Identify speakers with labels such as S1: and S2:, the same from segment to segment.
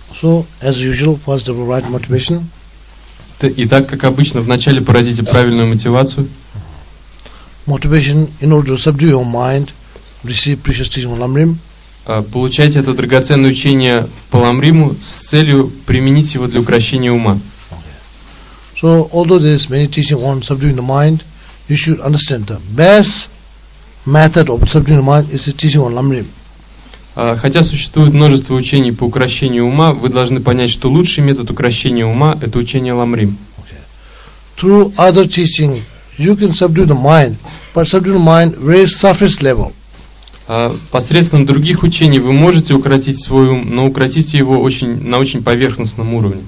S1: So, as usual, first of all, right motivation.
S2: Итак, как обычно, вначале породите правильную мотивацию.
S1: Motivation in order to subdue your mind, receive precious teaching on Lamrim.
S2: Получайте это драгоценное учение по Ламриму с целью применить его для укрощения ума.
S1: So, although there is many teaching on subduing the mind, you should understand the best method of subduing the mind is the teaching on Lamrim.
S2: Хотя существует множество учений по укрощению ума, вы должны понять, что лучший метод укрощения ума – это учение Ламрим.
S1: Through other teaching, you can subdue the mind, but subdue the mind very surface level.
S2: Посредством других учений вы можете укротить свой ум, но укротите его на очень поверхностном уровне.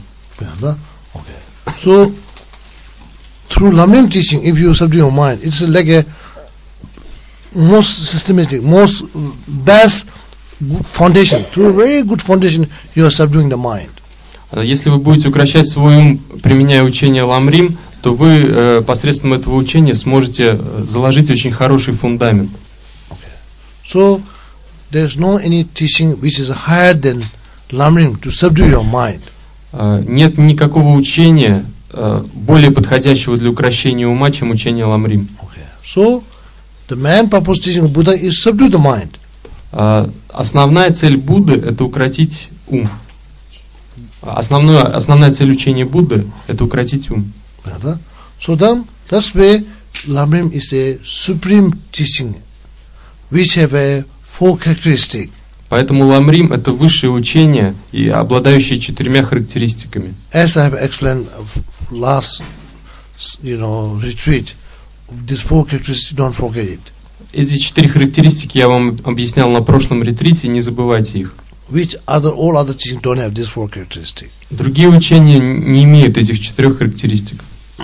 S1: So, through Lamrim teaching, if you subdue your mind, it's like a most systematic, most best good foundation. Through a very good foundation, you are subduing the mind.
S2: Если вы будете укрощать свой ум, применяя учение Ламрим, то вы посредством этого учения сможете заложить очень хороший фундамент.
S1: So, there is no any teaching which is higher than Lamrim to subdue your mind.
S2: Нет никакого учения более подходящего для укрощения ума, чем учение Ламрим.
S1: So, the main purpose teaching of Buddha is subdue the mind.
S2: Основная цель Будды – это укротить ум. Основная цель учения Будды – это укротить ум.
S1: So then, that's why Lamrim is a supreme teaching, which have a four characteristics.
S2: Поэтому Ламрим – это высшее учение, и обладающее 4 характеристиками.
S1: As I have explained last, retreat, these four characteristics, don't forget it.
S2: Эти 4 характеристики я вам объяснял на прошлом ретрите, не забывайте их.
S1: All other teachings don't have these four characteristics.
S2: Другие учения не имеют этих 4 характеристик.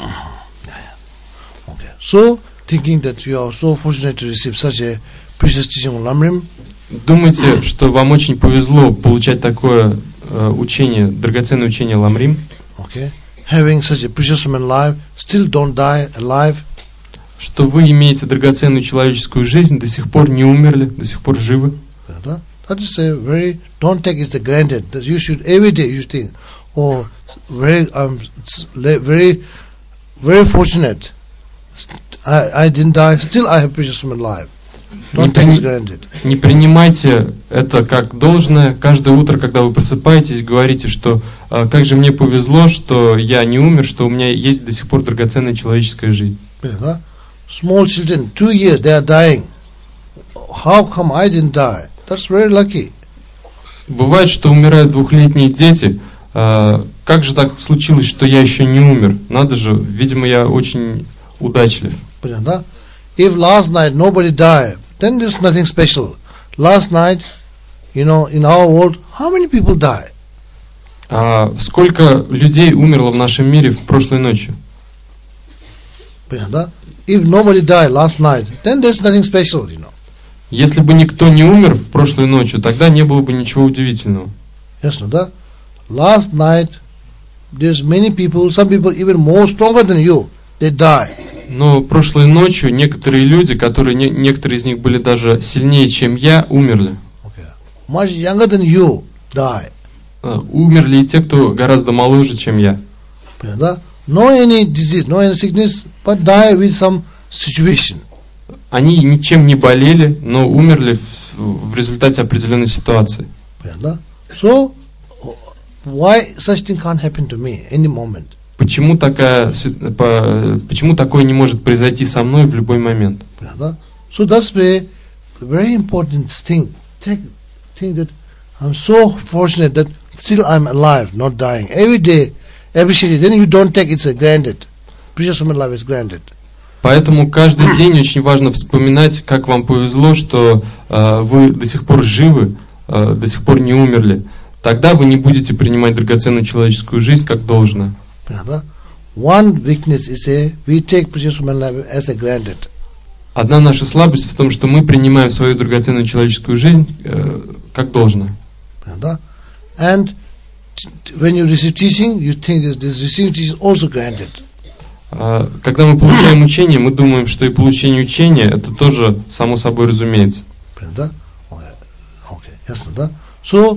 S1: So, thinking that you are so fortunate to receive such a precious teaching on Lamrim,
S2: думайте, что вам очень повезло получать такое учение, драгоценное учение Ламрим.
S1: Having such a precious human life, still don't die alive.
S2: Что вы имеете драгоценную человеческую жизнь, до сих пор не умерли, до сих пор живы.
S1: That is a very, don't take it for granted. That you should every day you think, oh, very fortunate. I didn't die, still I have precious human life. Don't take it for granted.
S2: Не принимайте это как должное. Каждое утро, когда вы просыпаетесь, говорите, что как же мне повезло, что я не умер, что у меня есть до сих пор драгоценная человеческая жизнь.
S1: Small children, 2 years, they are dying. How come I didn't die? That's very lucky.
S2: Бывает, что умирают 2-летние дети. Как же так случилось, что я еще не умер? Надо же, видимо, я очень удачлив.
S1: If last night nobody died, then there's nothing special. Last night, in our world, how many people died?
S2: Сколько людей умерло в нашем мире в прошлой ночью?
S1: If nobody died last night, then there's nothing special,
S2: Если бы никто не умер в прошлой ночью, тогда не было бы ничего удивительного.
S1: Yes, no, that last night, there's many people, some people even more stronger than you, they die.
S2: Но прошлой ночью некоторые люди, некоторые из них были даже сильнее, чем я, умерли.
S1: Much younger than you die.
S2: Умерли и те, кто гораздо моложе, чем я.
S1: No any disease, no any sickness, but die with some situation.
S2: Они ничем не болели, но умерли в результате определенной ситуации.
S1: So, why such thing can't happen to me any moment?
S2: Почему такое не может произойти со мной в любой момент?
S1: So that's why the very important thing. Think that I'm so fortunate that still I'm alive, not dying. Every day, appreciate it. Then you don't take it for granted. Precious human life is granted.
S2: Поэтому каждый день очень важно вспоминать, как вам повезло, что вы до сих пор живы, до сих пор не умерли. Тогда вы не будете принимать драгоценную человеческую жизнь как должное.
S1: One weakness is we take precious human life as a granted.
S2: Одна наша слабость в том, что мы принимаем свою драгоценную человеческую жизнь как должное.
S1: And when you receive teaching, you think this receiving teaching is also granted.
S2: Когда мы получаем учение, мы думаем, что и получение учения это тоже само собой разумеется.
S1: So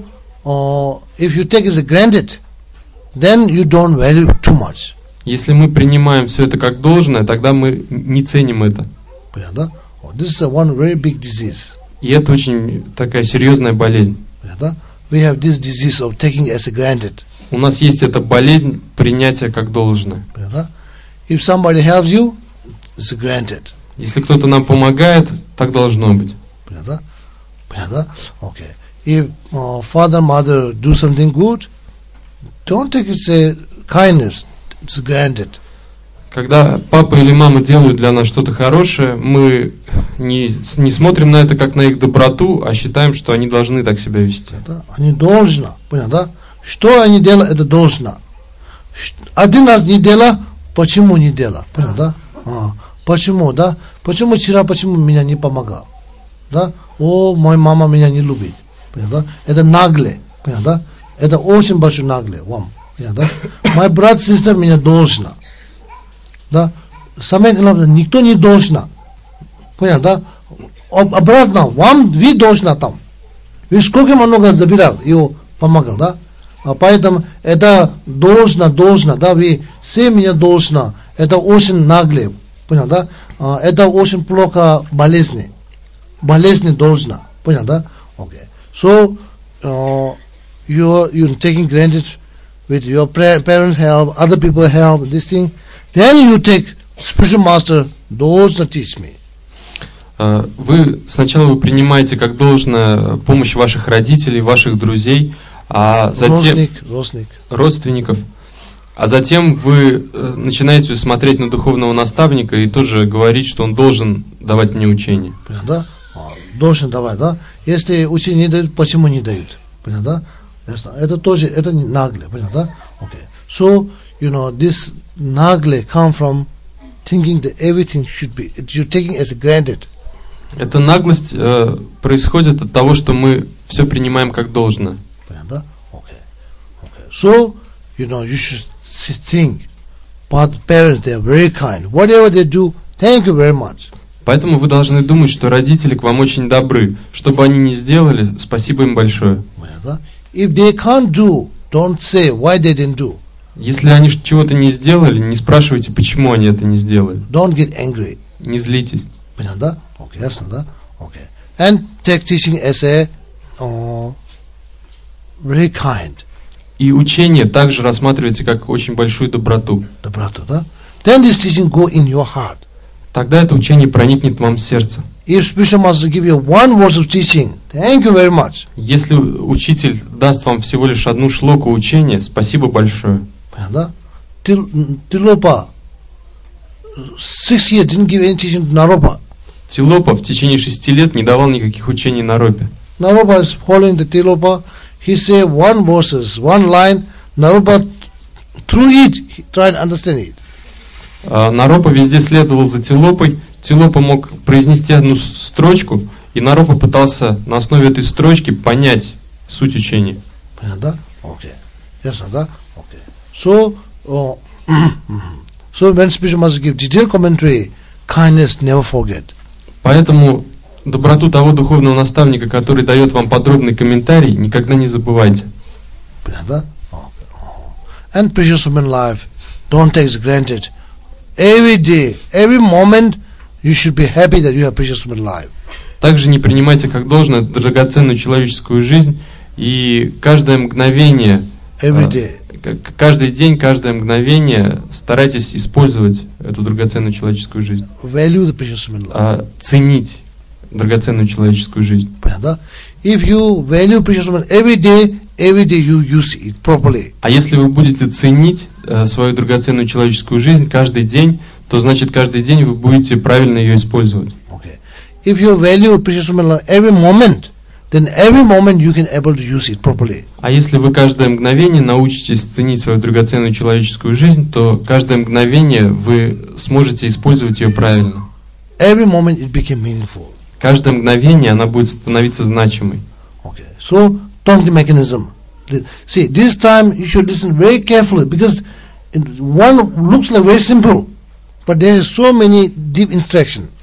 S1: if you take it as granted, then you don't value too much.
S2: Если мы принимаем все это как должное, тогда мы не ценим это.
S1: Понятно? This is one very big disease.
S2: И это очень такая серьезная болезнь.
S1: Понятно? We have this disease of taking as a granted.
S2: У нас есть эта болезнь принятия как должное.
S1: Понятно? If somebody helps you, it's granted.
S2: Если кто-то нам помогает, так должно быть.
S1: Понятно? Понятно? Okay. If father, mother do something good, don't take it as a kindness. It's granted.
S2: Когда папа или мама делают для нас что-то хорошее, мы не смотрим на это как на их доброту, а считаем, что они должны так себя вести.
S1: Они должны. Понятно? Что они делают, это должно. Один раз не дело, почему не дело? Понятно? Почему, да? Почему вчера, почему меня не помогал? Да? Моя мама меня не любит. Понятно? Это нагле. Понятно? Это очень большой нагле вам. Понятно? Мой брат, сестра меня должна. Да? Самое главное, никто не должна. Понятно? Обратно, вы должна там. Вы сколько много забирал, его помогал, да? Поэтому это должно, да, вы все меня должна. Это очень нагле. Понятно, да? Это очень плохо болезни. Болезни должна. Понятно, да? Okay. So, you're taking granted with your parents help, other people help, this thing. Then you take spiritual master, должна teach me.
S2: Вы сначала принимаете как должное помощь ваших родителей, ваших друзей, а затем родственников, а затем вы начинаете смотреть на духовного наставника и тоже говорить, что он должен давать мне учение.
S1: Да? Должен давать, да? Если учение не дают, почему не дают? Понятно, да? Это тоже, это не нагле, понятно, да? Okay. So, this nagle come from thinking that everything should be, you're taking as granted.
S2: Эта наглость происходит от того, что мы все принимаем как должное.
S1: Понятно? Okay. So, you should think, but parents, they are very kind. Whatever they do, thank you very much.
S2: Поэтому вы должны думать, что родители к вам очень добры. Что бы они ни сделали, спасибо им большое.
S1: Понятно? If they can't do, don't say why they didn't do.
S2: Если они чего-то не сделали, не спрашивайте, почему они это не сделали.
S1: Don't get angry.
S2: Не злитесь.
S1: Понятно? Okay, ясно, да? Okay. And take teaching as a very kind.
S2: И учение также рассматривайте как очень большую доброту.
S1: Доброту, да? Then this teaching go in your heart.
S2: Тогда это учение проникнет вам в сердце.
S1: If spiritual master give you one word of teaching, thank you very much.
S2: Если учитель даст вам всего лишь одну шлоку учения, спасибо большое.
S1: Понятно? Тилопа 6 years didn't give any teaching to Naropa.
S2: Тилопа в течение 6 лет не давал никаких учений Наропе.
S1: Naropa is following the Tilopa. He say one verses, one line. Naropa through it, he tried to understand it.
S2: Наропа везде следовал за Тилопой. Тилопа мог произнести одну строчку, и Наропа пытался на основе этой строчки понять суть учения.
S1: Понятно? Okay. Yes, да? Okay. So when spiritual master give detailed commentary, kindness never forget.
S2: Поэтому доброту того духовного наставника, который дает вам подробный комментарий, никогда не забывайте.
S1: Понятно? And precious human life, don't take it granted. Every day, every moment, you should be happy that you have precious human life.
S2: Также не принимайте как должное драгоценную человеческую жизнь, и каждое мгновение, каждый день, каждое мгновение старайтесь использовать эту драгоценную человеческую жизнь.
S1: Value the precious human life.
S2: Ценить драгоценную человеческую жизнь.
S1: Понятно? If you value precious human every day you use it properly.
S2: А если вы будете ценить свою драгоценную человеческую жизнь каждый день, то значит каждый день вы будете правильно ее использовать.
S1: Okay. If you value precious human life every moment, then every moment you can able to use it properly.
S2: А если вы каждое мгновение научитесь ценить свою драгоценную человеческую жизнь, то каждое мгновение вы сможете использовать ее правильно.
S1: Every moment it became meaningful.
S2: Каждое мгновение она будет становиться значимой.
S1: Okay. So, talking mechanism. See, this time you should listen very carefully because one looks like very simple, but there are so many deep instructions.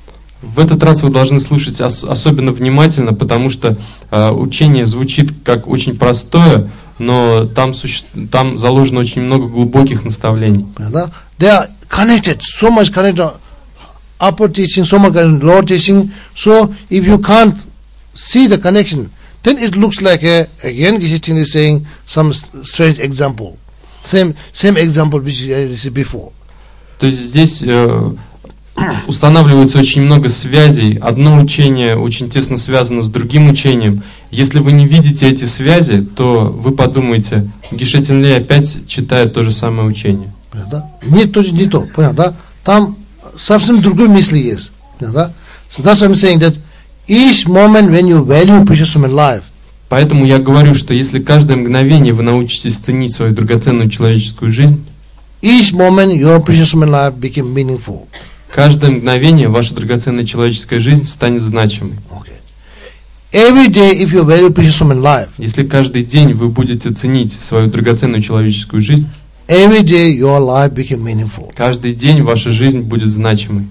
S2: В этот раз вы должны слушать особенно внимательно, потому что учение звучит как очень простое, но там заложено очень много глубоких наставлений.
S1: They are connected, so much connected, upper teaching, so much connected, lower teaching. So if you can't see the connection, then it looks like again Geshe Chin is saying some strange example. Same example which I received before.
S2: То есть здесь устанавливается очень много связей. Одно учение очень тесно связано с другим учением. Если вы не видите эти связи, то вы подумаете, Geshe Tenley опять читает то же самое учение.
S1: Не то, понятно? Там совсем другой мысли есть. So that's why I'm saying that each moment when you value precious human life,
S2: поэтому я говорю, что если каждое мгновение вы научитесь ценить свою драгоценную человеческую жизнь,
S1: each moment your precious human life became meaningful.
S2: Каждое мгновение ваша драгоценная человеческая жизнь станет значимой.
S1: Okay. Every day, if you value precious human life,
S2: если каждый день вы будете ценить свою драгоценную человеческую жизнь,
S1: every day your life became meaningful.
S2: Каждый день ваша жизнь будет значимой.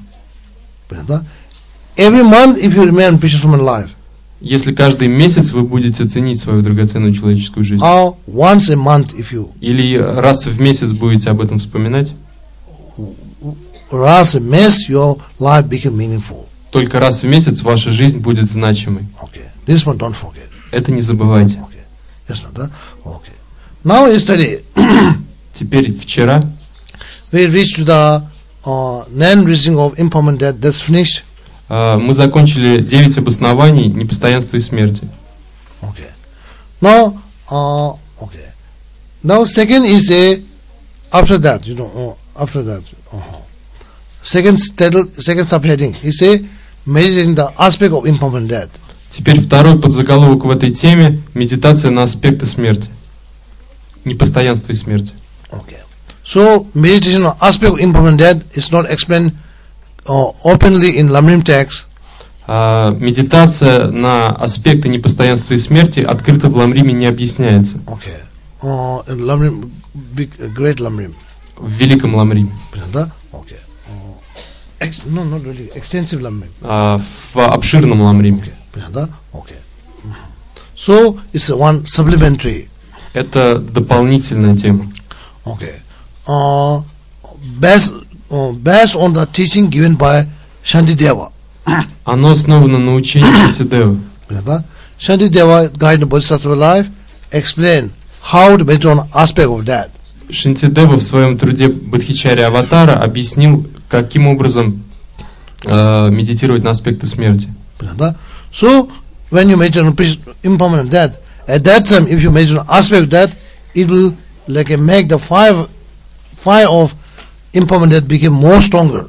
S1: Every month, if you remain precious human life,
S2: если каждый месяц вы будете ценить свою драгоценную человеческую жизнь,
S1: or once a month, if you,
S2: или раз в месяц будете об этом вспоминать,
S1: once a month your life became meaningful.
S2: Только раз в месяц ваша жизнь будет значимой.
S1: Okay. This one don't forget.
S2: Это не забывайте.
S1: Okay. Yes, okay. Now yesterday,
S2: теперь вчера
S1: we reached to the non-reaching of impermanent death. That's finished.
S2: Мы закончили 9 обоснований непостоянства и смерти.
S1: Okay. Now, okay. Now second is after that, after that. Second subheading is measuring the aspect of impermanent death.
S2: Теперь второй подзаголовок в этой теме – медитация на аспекты смерти, непостоянства и смерти.
S1: Okay. So meditation on aspect of impermanent death is not explained openly in Lamrim text.
S2: Медитация на аспекты непостоянства и смерти открыто в Ламриме не объясняется.
S1: Okay. In Lamrim, great Lamrim.
S2: В великом Ламриме.
S1: Okay. No, not really. Extensive Lamrim.
S2: В обширном Ламриме.
S1: Okay. Okay. So it's one supplementary.
S2: Это дополнительная тема.
S1: Okay. Based on the teaching given by Shantideva.
S2: Оно основано на учении Шантидевы.
S1: Shantideva, guide the Bodhisattva life, explain how to meditate on aspect of that.
S2: Шантидева в своем труде Бодхичарья Аватара объяснил, каким образом медитировать на аспекты смерти.
S1: So when you meditate on impermanent death, at that time, if you meditate on aspect of that, it will make the fire of impermanent death become more stronger.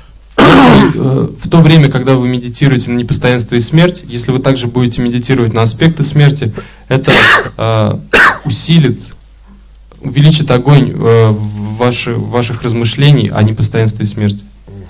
S2: В то время, когда вы медитируете на непостоянство и смерть, если вы также будете медитировать на аспекты смерти, это увеличит огонь ваших размышлений о непостоянстве и смерти.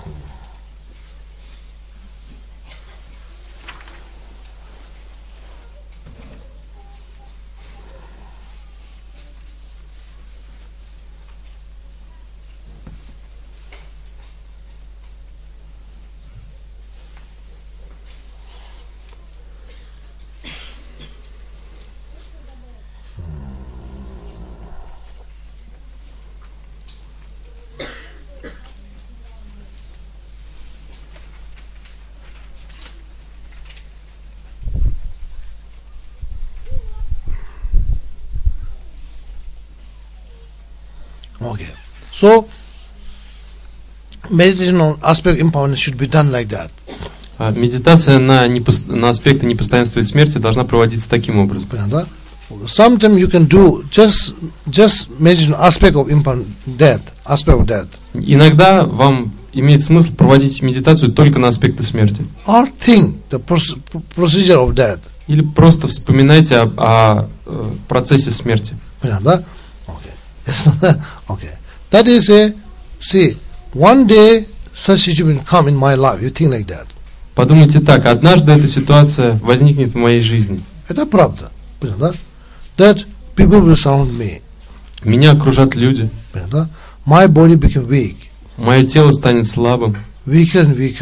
S1: Okay. So meditation on aspect impermanence should be done like that.
S2: Медитация на аспекты непостоянства и смерти должна проводиться таким образом.
S1: Sometimes you can do just meditation on aspect of impermanent death, aspect of death.
S2: Иногда вам имеет смысл проводить медитацию только на аспекты смерти.
S1: Or think the procedure of death.
S2: Или просто вспоминайте о процессе смерти.
S1: Okay. That is see, one day such situation come in my life. You think like that.
S2: Подумайте так, однажды эта ситуация возникнет в моей жизни.
S1: Это правда. That people will surround me.
S2: Меня окружат люди.
S1: My body became weak.
S2: Мое тело станет слабым.
S1: Weaker and weaker.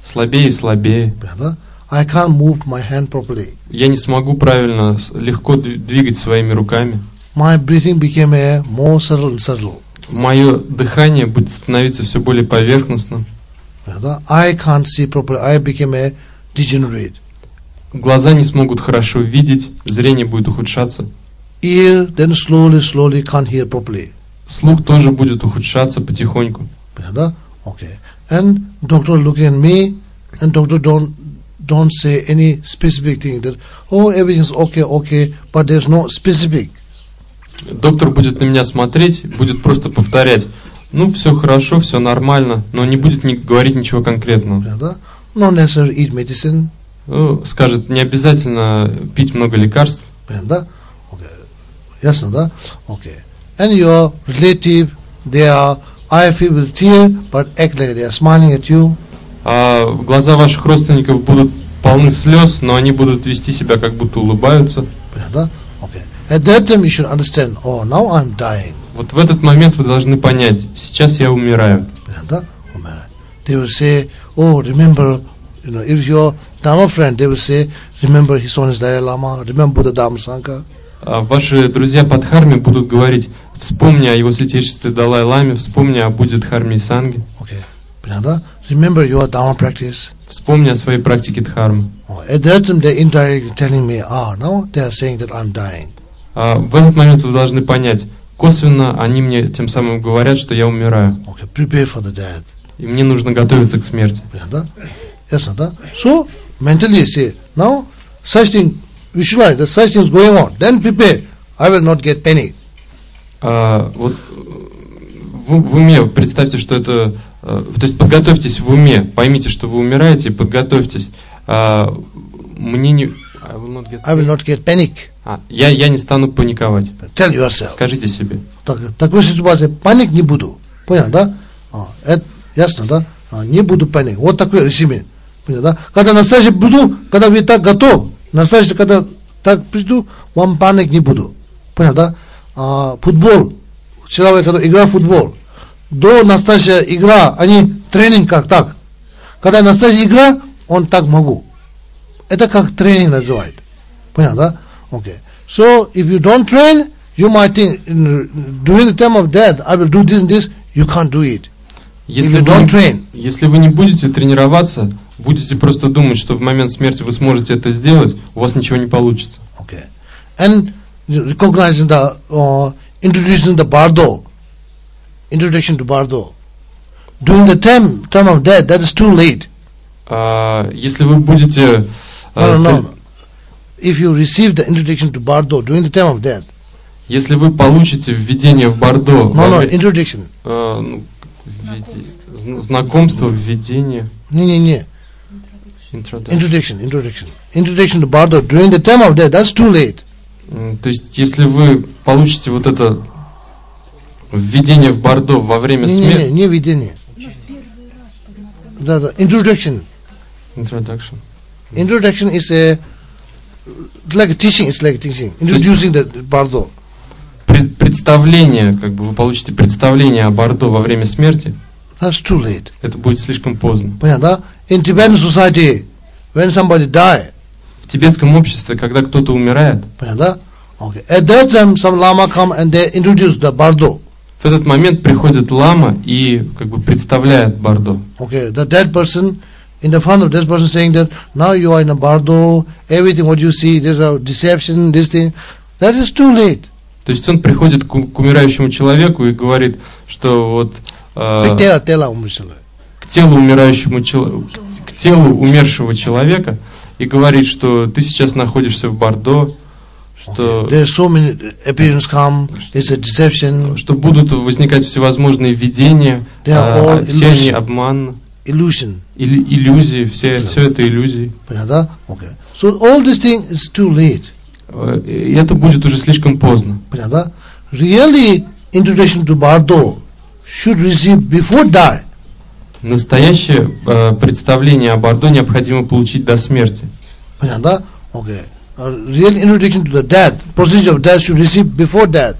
S2: слабее и слабее.
S1: Понятно? I can't move my hand properly.
S2: Я не смогу правильно, легко двигать своими руками.
S1: My breathing became more subtle and subtle.
S2: Мое дыхание будет становиться все более поверхностным.
S1: Понятно? I can't see properly. I became degenerate.
S2: Глаза не смогут хорошо видеть, зрение будет ухудшаться.
S1: Ear then slowly can't hear properly.
S2: Слух тоже будет ухудшаться потихоньку.
S1: Понятно? Okay. And doctor looking at me, and doctor don't say any specific thing that everything's okay, but there's no specific.
S2: Доктор будет на меня смотреть, будет просто повторять: ну, все хорошо, все нормально, но не будет говорить ничего конкретного.
S1: Понятно? Not necessarily eat medicine.
S2: Скажет, не обязательно пить много лекарств.
S1: Понятно? Okay. Yes, да? Okay. And your relative, they are eye filled with tear, but act like they are smiling at you.
S2: А глаза ваших родственников будут полны слез, но они будут вести себя, как будто улыбаются.
S1: Понятно? Okay. At that time you should understand, now I'm dying.
S2: Вот в этот момент вы должны понять, сейчас я умираю.
S1: Понятно? They will say, remember, if you're Dharma friend, they will say, remember His Holiness Dalai Lama, remember Buddha Dhamma Sangha.
S2: А ваши друзья по Дхарме будут говорить: вспомни о его святейшестве Далай-Ламе, вспомни о Будде Дхарме и Санге.
S1: Okay. Понятно? Remember your Dharma practice.
S2: Вспомни о своей практике Дхармы.
S1: At that time they're indirectly telling me, now they are saying that I'm dying.
S2: В этот момент вы должны понять, косвенно они мне тем самым говорят, что я умираю.
S1: Okay, prepare for the death.
S2: И мне нужно готовиться к смерти.
S1: Понятно? Yes, so mentally say, now such thing, visualize that such thing is going on. Then prepare. I will not get panic.
S2: Вот в уме представьте, что это, то есть подготовьтесь в уме, поймите, что вы умираете, и подготовьтесь. Мне не,
S1: I will not get panic.
S2: Я не стану паниковать.
S1: Tell yourself.
S2: Скажите себе.
S1: Такой ситуации паник не буду. Понял, да? Это ясно, да? Не буду паник. Вот такой режим. Понял, да? Когда настоящий буду, когда вы так готов, настоящий, когда так приду, вам паник не буду. Понял, да? Футбол. Человек, который играет в футбол. До настоящая игра, они тренинг как так. Когда настоящая игра, он так могу. Это как тренинг называют. Понял, да? Okay. So, if you don't train, you might think, during the time of death, I will do this and this, you can't do it.
S2: Если вы не будете тренироваться, будете просто думать, что в момент смерти вы сможете это сделать, у вас ничего не получится.
S1: Okay. And recognizing the, introducing the bardo, introduction to bardo. During the time of death, that is too late.
S2: Если вы будете...
S1: No. If you receive the introduction to bardo during the time of death.
S2: Если вы получите введение в бардо...
S1: introduction.
S2: Знакомство, введение.
S1: Не. Introduction to bardo during the time of death, that's too late.
S2: То есть, если вы получите вот это введение в бардо во время смерти...
S1: Не введение. Introduction. Introduction is like a teaching. It's like teaching. Introducing the bardo.
S2: Представление, вы получите представление о бардо во время смерти.
S1: That's too late.
S2: Это будет слишком поздно.
S1: Понятно? In Tibetan society, when somebody die.
S2: В тибетском обществе, когда кто-то умирает.
S1: Понятно? Okay. At that time, some lama come and they introduce the bardo.
S2: В этот момент приходит лама и представляет бардо.
S1: Okay, the dead person, in the front of this person saying that now you are in a bardo, everything what you see, there's a deception, this thing, that is too late.
S2: То есть он приходит к умирающему человеку и говорит, что вот к телу умершего человека и говорит, что ты сейчас находишься в бардо, что,
S1: so many appearances come, it's a deception.
S2: Что будут возникать всевозможные видения, все они обман, иллюзии, все это иллюзии.
S1: Okay. So all this thing is too late.
S2: И это будет уже слишком поздно.
S1: Really, introduction to bardo should receive before die.
S2: Настоящее представление о бардо необходимо получить до смерти.
S1: Okay. Real introduction to the death, procedure of death should receive before death.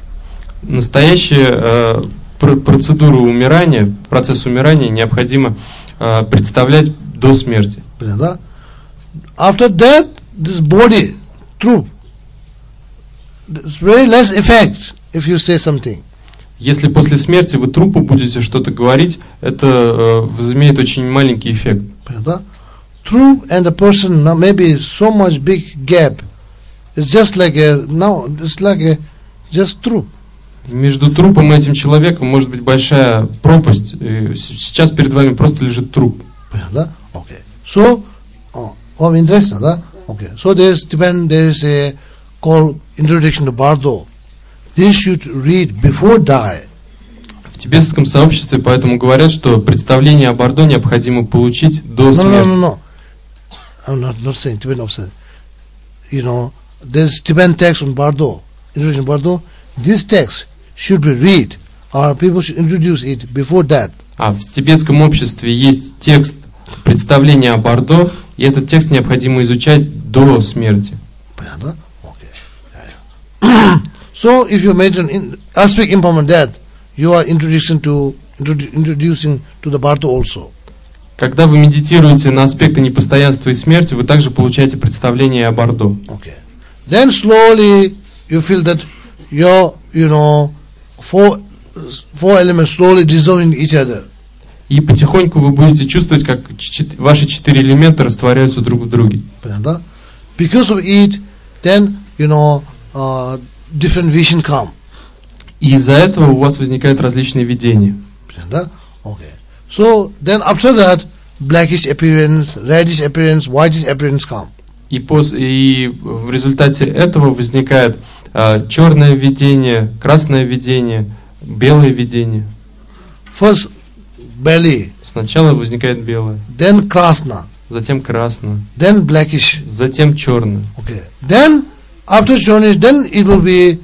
S2: Настоящая процедура умирания, процесс умирания необходимо представлять до смерти.
S1: After that, this body, truth, there's very less effect if you say something.
S2: Если после смерти вы трупу будете что-то говорить, это возымеет очень маленький эффект.
S1: Truth and the person, now maybe so much big gap. It's just like just truth.
S2: Между трупом и этим человеком может быть большая пропасть. И сейчас перед вами просто лежит труп.
S1: Okay. So, interesting, да? Okay. So there is a called Introduction to Bardo. This should read before die.
S2: В тибетском сообществе поэтому говорят, что представление о Бардо необходимо получить до смерти.
S1: No. I'm not saying Tibetan obsession. You know, there's Tibetan text on Bardo, Introduction to Bardo. This text should be read, or people should introduce it before that.
S2: А в тибетском обществе есть текст представления о Бардо, и этот текст необходимо изучать до смерти.
S1: Okay. So, if you mention aspect impermanent death, you are introducing to the Bardo also.
S2: Когда вы медитируете на аспекты непостоянства и смерти, вы также получаете представление о Бардо.
S1: Okay. Then slowly you feel that four elements slowly dissolving each other.
S2: И потихоньку вы будете чувствовать, как ваши 4 элемента растворяются друг в друге.
S1: Because of it, then different vision come.
S2: И из-за этого у вас возникают различные видения.
S1: Okay. So then after that, blackish appearance, reddish appearance, whitish appearance come.
S2: И в результате этого возникает черное видение, красное видение, белое видение.
S1: First belly.
S2: Сначала возникает белое.
S1: Then krasna.
S2: Затем красное.
S1: Then blackish.
S2: Затем черное.
S1: Okay. Then after черный, then it will be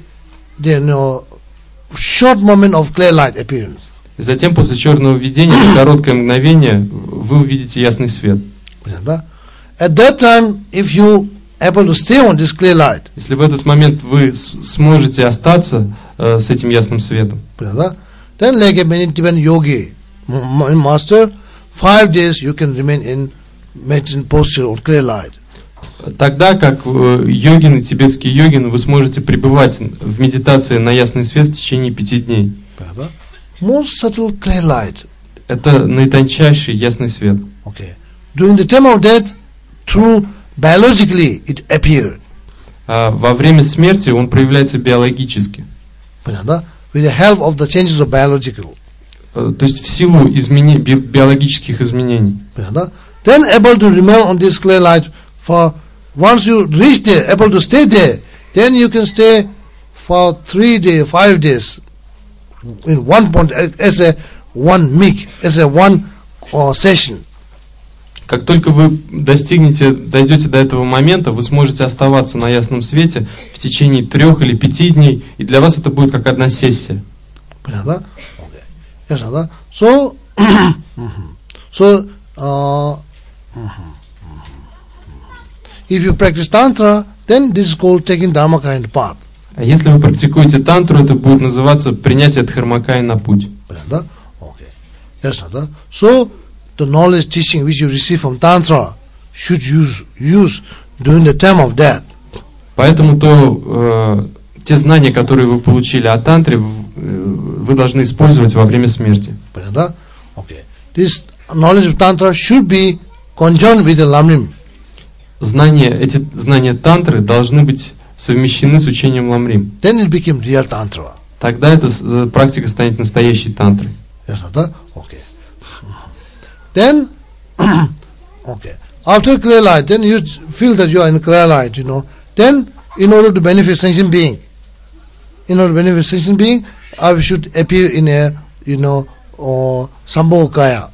S1: short moment of clear light appearance.
S2: И затем после черного видения, в короткое мгновение, вы увидите ясный свет.
S1: At that time, if you able to stay on this clear light,
S2: если в этот момент вы сможете остаться с этим ясным светом,
S1: then like a Tibetan yogi master, 5 days you can remain in meditation posture or clear light.
S2: Тогда, как йогин, тибетский йогин, вы сможете пребывать в медитации на ясный свет в течение 5 дней.
S1: Most subtle clear light.
S2: Это наитончайший ясный свет.
S1: Okay. During the time of death, through biologically it appeared.
S2: Во время смерти он проявляется биологически.
S1: With the help of the changes of biological.
S2: То есть в силу биологических изменений.
S1: Then able to remain on this clear light for once you reach there, able to stay there, then you can stay for 3 days, 5 days in one point as a one meek, as a one session.
S2: Как только вы дойдете до этого момента, вы сможете оставаться на ясном свете в течение 3 или 5 дней, и для вас это будет как одна сессия.
S1: If you practice tantra, then this is called taking dharma kind path.
S2: А если вы практикуете тантру, это будет называться принятие дхармакая на путь.
S1: So the knowledge teaching which you receive from tantra should use during the time of death.
S2: Поэтому те знания, которые вы получили о тантре, вы должны использовать во время смерти.
S1: This knowledge of tantra should be conjoined with the lamrim.
S2: Эти знания тантры должны быть совмещены с учением ламрим.
S1: Then it became real tantra.
S2: Тогда эта практика станет настоящей тантрой.
S1: Okay. Then, okay. After clear light, then you feel that you are in clear light, Then, in order to benefit sentient being, I should appear in a, Sambhogakaya.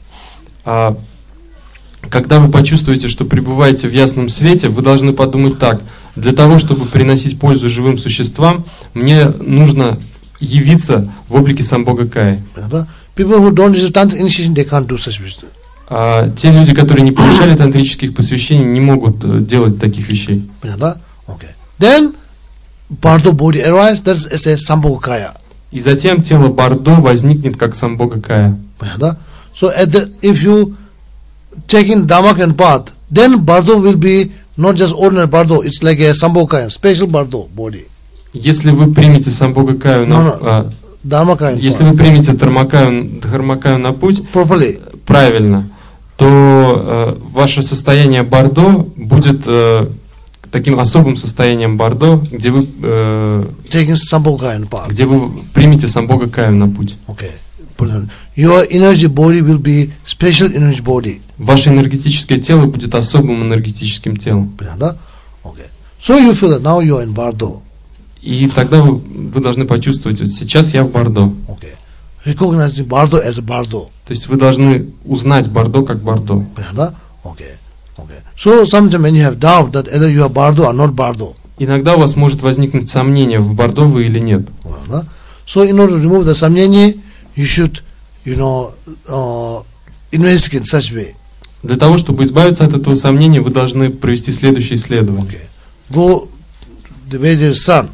S2: Когда вы почувствуете, что пребываете в ясном свете, вы должны подумать так: для того, чтобы приносить пользу живым существам, мне нужно явиться в облике Самбхогакаи.
S1: People who don't receive tantric initiation, they can't do such business.
S2: Те люди, которые не получали тантрических посвящений, не могут делать таких вещей.
S1: Okay. Then, Bardo body arises, that is a Sambhogakaya.
S2: И затем тело Бардо возникнет как Самбхогакая.
S1: So, if you taking Dhammakan path, then Bardo will be not just ordinary Bardo, it's like a Sambhogakaya, special Bardo body.
S2: Если вы примете Самбхогакаю
S1: Dharmakaya
S2: если вы примете Дхармакаю на путь
S1: properly,
S2: правильно, то ваше состояние Бардо будет таким особым состоянием Бардо, где вы
S1: taking Sambhogakaya path.
S2: где вы примете Самбхогакаю на путь.
S1: Okay. Your energy body will be special energy body.
S2: Ваше энергетическое тело будет особым энергетическим телом.
S1: Okay. So you feel that now you are in Bardo.
S2: И тогда вы должны почувствовать, вот сейчас я в Бардо.
S1: Okay. Recognizing Bardo as a Bardo.
S2: То есть вы должны узнать Бардо как Бардо.
S1: Okay. Okay. So sometimes when you have doubt that either you are Bardo or not Bardo.
S2: Иногда у вас может возникнуть сомнение, в Бардо вы или нет.
S1: So in order to remove the samnyani, you should, investigate in such way.
S2: Для того, чтобы избавиться от этого сомнения, вы должны провести следующее исследование.
S1: Okay. Go the way there is sun.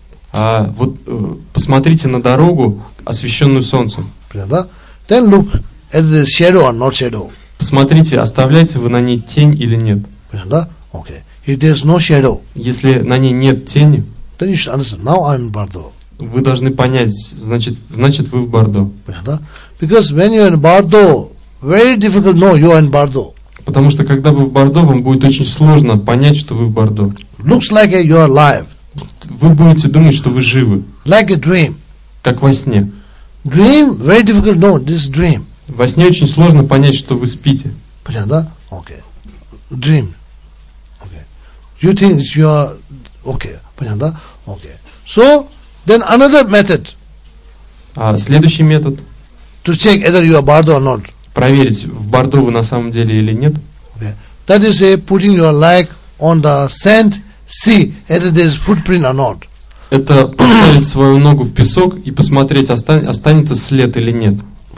S2: Посмотрите на дорогу, освещенную солнцем.
S1: Then look at the shadow or not shadow.
S2: Посмотрите, оставляете вы на ней тень или нет.
S1: Okay. If there is no shadow,
S2: если на ней нет тени,
S1: then you should understand. Now I am in Bardo.
S2: Вы должны понять, значит вы в Бардо.
S1: Because when you are in Bardo, very difficult to know you are in Bardo.
S2: Потому что когда вы в Бардо, вам будет очень сложно понять, что вы в Бардо.
S1: Looks like you are alive.
S2: Вы будете думать, что вы живы.
S1: Like a dream.
S2: Как во сне.
S1: Dream, very difficult to know this dream.
S2: Во сне очень сложно понять, что вы спите.
S1: Okay. Dream. Okay. You think you are okay. Okay. So then another method.
S2: Следующий метод.
S1: To check whether you are Bardo or not.
S2: Проверить, в Бардо вы на самом деле или нет.
S1: Okay. That is putting your leg on the sand, see whether there is footprint or not.
S2: Это поставить свою ногу в песок и посмотреть, останется след или нет.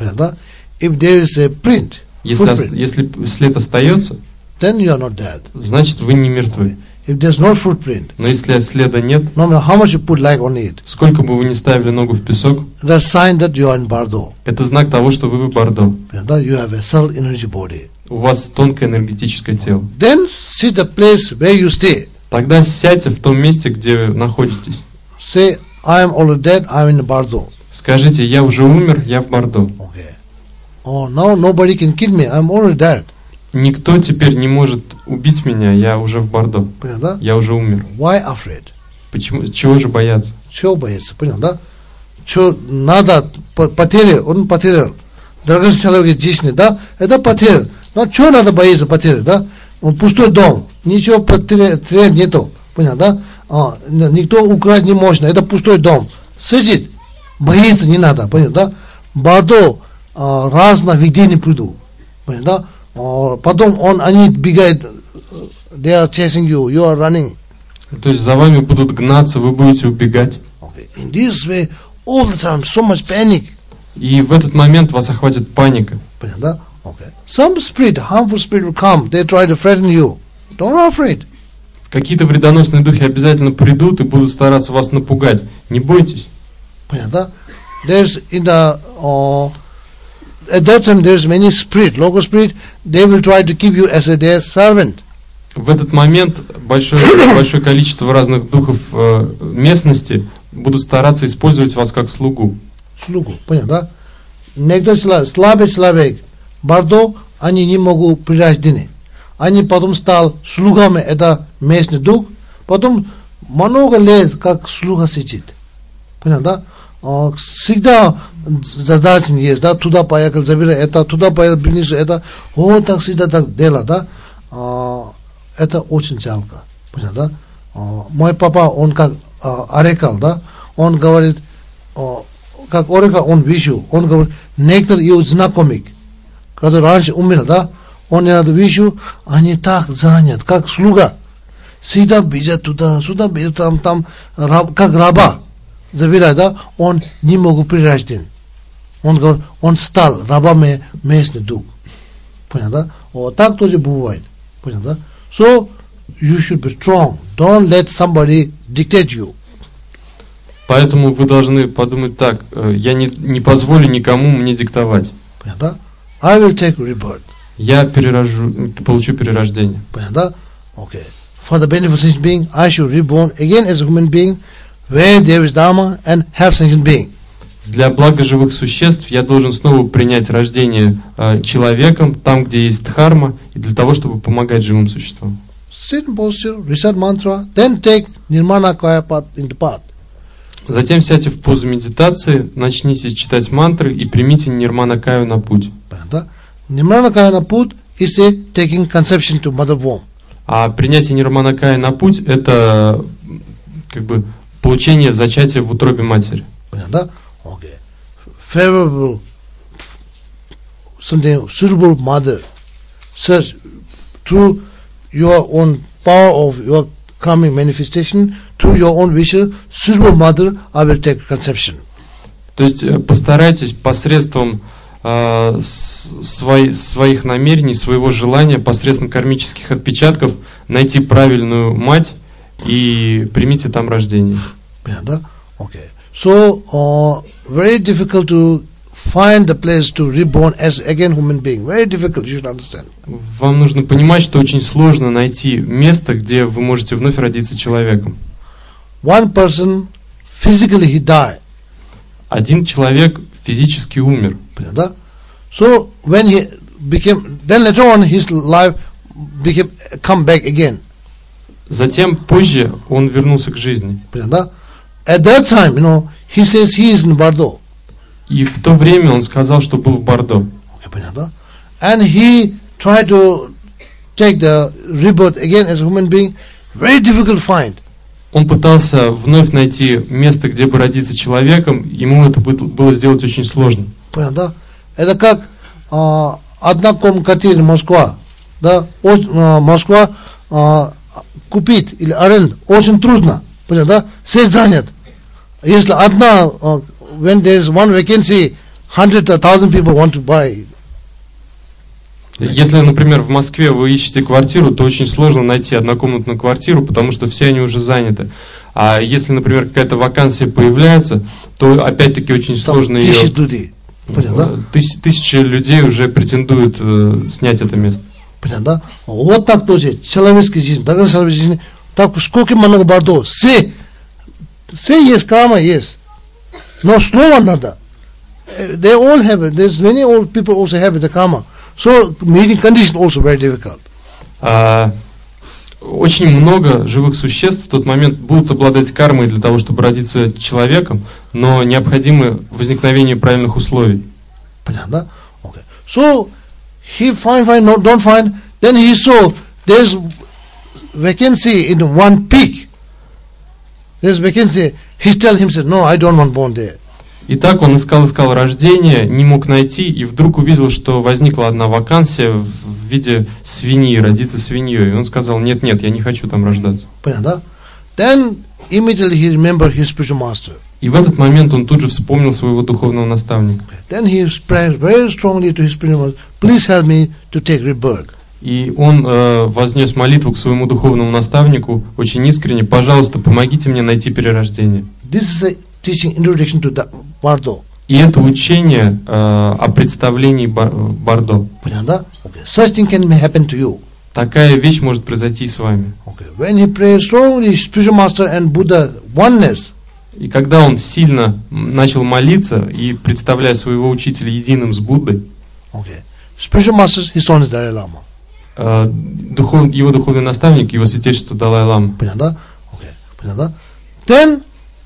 S1: If there is a print,
S2: если след остается,
S1: then you are not dead.
S2: Значит вы не мертвы.
S1: If there's no footprint,
S2: но если следа нет,
S1: no matter how much you put leg on it,
S2: сколько бы вы ни ставили ногу в песок,
S1: that's sign that you are in Bardo.
S2: Это знак того, что вы в Бардо.
S1: You have a subtle energy body.
S2: У вас тонкое энергетическое тело.
S1: Then see the place where you stay.
S2: Тогда сядьте в том месте, где вы находитесь.
S1: Say, I am already dead, I am in Bardo.
S2: Скажите, я уже умер, я в Бардо.
S1: Okay. Oh, now nobody can kill me, I am already dead.
S2: Никто теперь не может убить меня, я уже в Бардо. Я уже умер.
S1: Why afraid?
S2: Почему? Чего же бояться?
S1: Чего бояться? Понял, да? Что надо потери, он потерял. Драгоценные жизни, да? Это потеря. Но чего надо бояться потери, да? Он пустой дом, ничего потерять нету. Понял, да? Никто украсть не можно, это пустой дом. Сидит, бояться не надо, понял, да? Бардо разные видения придут. Понял, да? Потом они бегают, they are chasing you, you are running.
S2: То есть за вами будут гнаться, вы будете убегать.
S1: Okay. In this way, all the time, so much panic.
S2: И в этот момент вас охватит паника.
S1: Понял, да? Okay. Some spirit, harmful spirit will come, they try to frighten you. Don't be afraid.
S2: Какие-то вредоносные духи обязательно придут и будут стараться вас напугать. Не бойтесь.
S1: Понял, да? There's in the at that time there's many spirit, local spirit, they will try to keep you as their servant.
S2: В этот момент большое количество разных духов местности будут стараться использовать вас как слугу.
S1: Слугу, понял, да? Некоторые слабые, Бардо, они не могут прирождены. Они потом стал слугами, это местный дух, потом много лет как слуга сидит. Понял, да? Всегда задача есть, да? Туда поехал, забирай это, туда поехал, принесу это. Вот так всегда так дело, да? Это очень жалко. Понял, да? Мой папа, он как орекал, да? Он говорит, как орекал, он вижу, он говорит, некоторые его знакомых, который раньше умер, да? Он вижу, они так занят, как слуга. Всегда бежат туда, сюда бежат, там, как раба. Забирай, да? Он не мог прирожден. Он говорит, он стал рабами местный дух. Понял, да? Вот так тоже бывает. Понял, да? So, you should be strong. Don't let somebody dictate you.
S2: Поэтому вы должны подумать так, я не позволю никому мне диктовать.
S1: Понял, да? I will take rebirth.
S2: я получу перерождение.
S1: Понятно? Okay. For the benefit of sentient being, I should reborn again as a human being, where there is Dharma and have sentient being.
S2: Для блага живых существ я должен снова принять рождение человеком, там, где есть дхарма, и для того, чтобы помогать живым существам.
S1: Sit in posture, recite mantra, then take Nirmana Kaya path into path.
S2: Затем сядьте в позу медитации, начните читать мантры и примите Нирмана Каю на путь.
S1: Понятно? Nirmana Kaya na put is a taking conception to mother womb.
S2: А принятие Нирмана Кая на путь – это как бы получение зачатия в утробе матери.
S1: Понятно? Okay. Favorable, something suitable mother, such through your own power of your karmic manifestation, through your own wish, suitable mother, I will take conception.
S2: То есть постарайтесь посредством своих намерений, своего желания, посредством кармических отпечатков найти правильную мать и примите там рождение.
S1: Понятно? Okay. So, very difficult to find the place to reborn as again human being. Very difficult, you should understand.
S2: Вам нужно понимать, что очень сложно найти место, где вы можете вновь родиться человеком.
S1: One person, physically he died.
S2: Один человек физически умер.
S1: Понятно? So, when he became, then later on his life became, come back again.
S2: Затем, позже, он вернулся к жизни.
S1: Понятно? At that time, he says he is in Bardo.
S2: И в то время он сказал, что был в Бордо.
S1: Okay, and he tried to take the rebirth again as a human being. Very difficult to find.
S2: Он пытался вновь найти место, где бы родиться человеком. Ему это было сделать очень сложно.
S1: Понятно? Это как одна квартира Москва. Да? Москва купить или аренду очень трудно. Понятно? Все занят. Если одна, when there is one vacancy, 100,000 people want to buy.
S2: Если, например, в Москве вы ищете квартиру, то очень сложно найти однокомнатную квартиру, потому что все они уже заняты. А если, например, какая-то вакансия появляется, то опять-таки очень сложно ее... Тысячи людей уже претендуют снять это место.
S1: Понятно? Вот так тоже. Человеческая жизнь, такая человеческая жизнь. Так сколько много бордов. Все есть, карма есть. Но снова надо. They all have it. There's many old people also have the karma. So meeting condition also very difficult.
S2: Очень много живых существ в тот момент будут обладать кармой для того, чтобы родиться человеком, но необходимо возникновение правильных условий.
S1: Понятно? Okay. So he find, no, don't find. Then he saw there's vacancy in one peak. There's vacancy. He tell himself, no, I don't want born there.
S2: Итак, он искал рождение, не мог найти, и вдруг увидел, что возникла одна вакансия в виде свиньи, родиться свиньей. И он сказал, нет, я не хочу там рождаться.
S1: Понятно? Then immediately he remembered his spiritual master.
S2: И в этот момент он тут же вспомнил своего духовного наставника.
S1: Then he prayed very strongly to his spiritual master, please help me to take rebirth.
S2: И он вознес молитву к своему духовному наставнику очень искренне, пожалуйста, помогите мне найти перерождение.
S1: This is a teaching introduction to the Bardo.
S2: И это учение о представлении Бардо.
S1: Понятно? Okay. Such thing can happen to you.
S2: Такая вещь может произойти с вами.
S1: Okay. When he prays strongly, spiritual master and Buddha oneness.
S2: И когда он сильно начал молиться и представляя своего учителя единым с Буддой,
S1: okay. Spiritual master, his son is Dalai Lama.
S2: Его духовный наставник, его святейшество Далай-лама.
S1: Понятно? Okay. Понятно? Then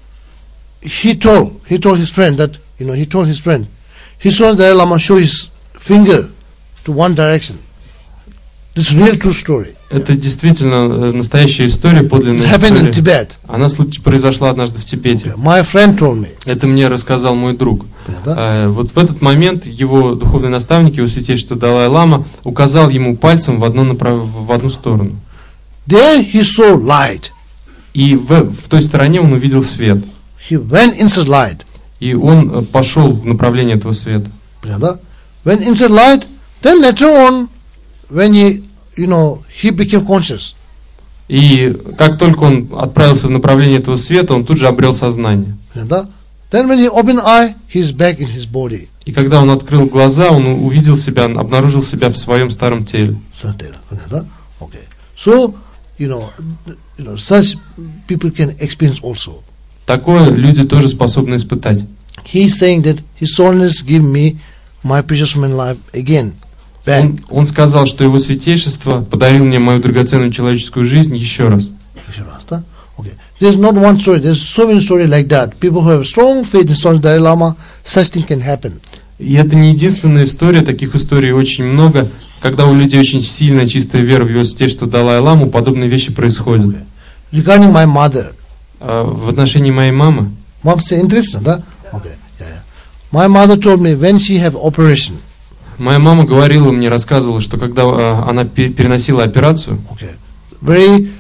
S1: he told his friend that, he told his friend, his son Dalai Lama show his finger to one direction. This is real true story.
S2: Это действительно настоящая история, подлинная
S1: история.
S2: Tibet. Она произошла однажды в Тибете.
S1: Okay. My friend told me.
S2: Это мне рассказал мой друг. Вот в этот момент его духовный наставник, его святейшество Далай-лама, указал ему пальцем в одну сторону.
S1: There he saw light.
S2: И в той стороне он увидел свет.
S1: He went inside light.
S2: И он пошел в направлении этого света.
S1: When inside light, then later on, when he became conscious.
S2: И как только он отправился в направление этого света, он тут же обрел сознание.
S1: Then when he opened eye, he is back in his body.
S2: И когда он открыл глаза, он увидел себя, обнаружил себя в своем старом теле.
S1: Okay. So, such people can experience also.
S2: Такое люди тоже способны испытать.
S1: He is saying that His Holiness give me my precious human life again. Back.
S2: Он сказал, что его святейшество подарил мне мою драгоценную человеческую жизнь еще раз.
S1: Okay. There's not one story. There's so many stories like that. People who have strong faith in Swami Dalai Lama, such thing can happen.
S2: И это не единственная история, таких историй очень много. Когда у людей очень сильная чистая вера в его святейшество Далай-ламу, подобные вещи происходят.
S1: Okay. Regarding my mother.
S2: В отношении моей мамы.
S1: Mom say interesting, да? Okay. Yeah. My mother told me when she have operation.
S2: Моя мама говорила мне, рассказывала, что когда она переносила операцию.
S1: Okay. Very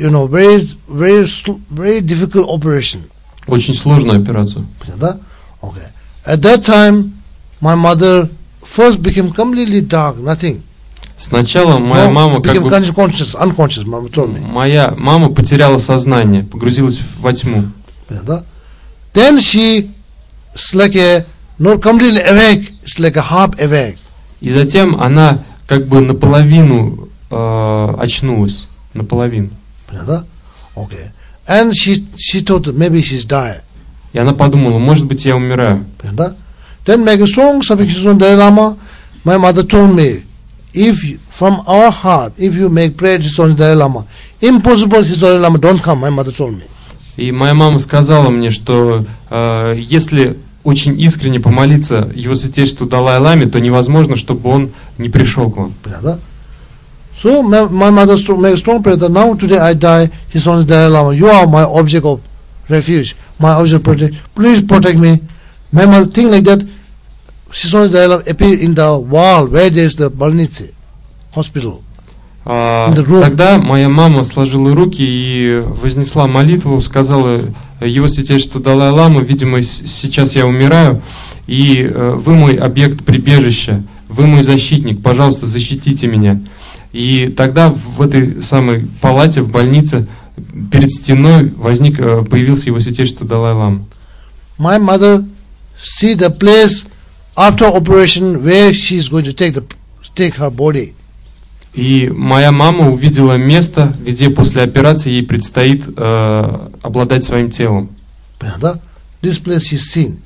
S1: difficult operation.
S2: Очень сложную операцию.
S1: Да? Okay. At that time, my mother first became completely dark, nothing.
S2: Сначала моя мама как бы...
S1: unconscious, mama told me.
S2: Моя мама потеряла сознание, погрузилась во тьму.
S1: Then she, it's like not completely awake, it's like a half awake.
S2: И затем она как бы наполовину очнулась, наполовину.
S1: Okay. And she thought maybe she's died.
S2: И она подумала, может быть, я умираю.
S1: Then make a strong supplication Dalai Lama. My mother told me, if from our heart, if you make prayer to Swami Dalai Lama, impossible His Dalai Lama don't come. My mother told me.
S2: И моя мама сказала мне, что если очень искренне помолиться его святейшеству Далай-ламе, то невозможно, чтобы он не пришел к вам.
S1: So my mother make a strong prayer that now today I die, His Swami Dalai Lama, you are my object of refuge, my object of protection. Please protect me. My mother think like that. His Swami Dalai Lama appear in the wall where there is the Balnitse hospital.
S2: Тогда моя мама сложила руки и вознесла молитву, сказала его святейшеству Далай-ламу, видимо, сейчас я умираю, и вы мой объект прибежища, вы мой защитник, пожалуйста, защитите меня. И тогда в этой самой палате, в больнице, перед стеной появился его святейшество Далай-лама.
S1: My mother see the place after operation where she is going to take her body.
S2: И моя мама увидела место, где после операции ей предстоит обладать своим телом.
S1: This place she's seen.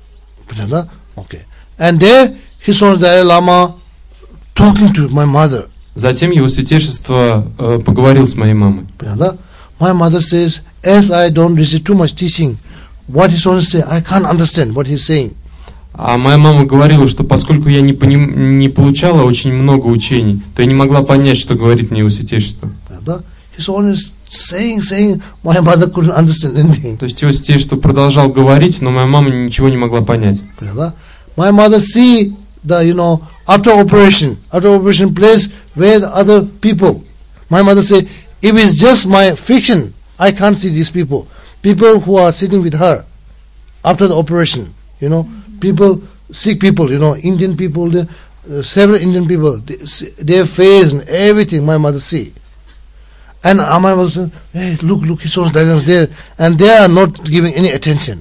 S1: Okay. And there he saw Dalai Lama talking to my mother.
S2: Затем его святейшество поговорил с моей мамой.
S1: My mother says, as I don't receive too much teaching, what he's going to say, I can't understand what he's saying.
S2: А моя мама говорила, что поскольку я не получала очень много учений, то я не могла понять, что говорит мне его святейшество.
S1: He's always saying, my mother couldn't understand anything.
S2: То есть его святейшество продолжал говорить, но моя мама ничего не могла понять.
S1: My mother see the, after operation place where the other people. My mother say, if it's just my fiction, I can't see these people. People who are sitting with her after the operation, people, sick people, Indian people, several Indian people, their face and everything my mother see. And my mother said, hey, look, he saw there, and they are not giving any attention.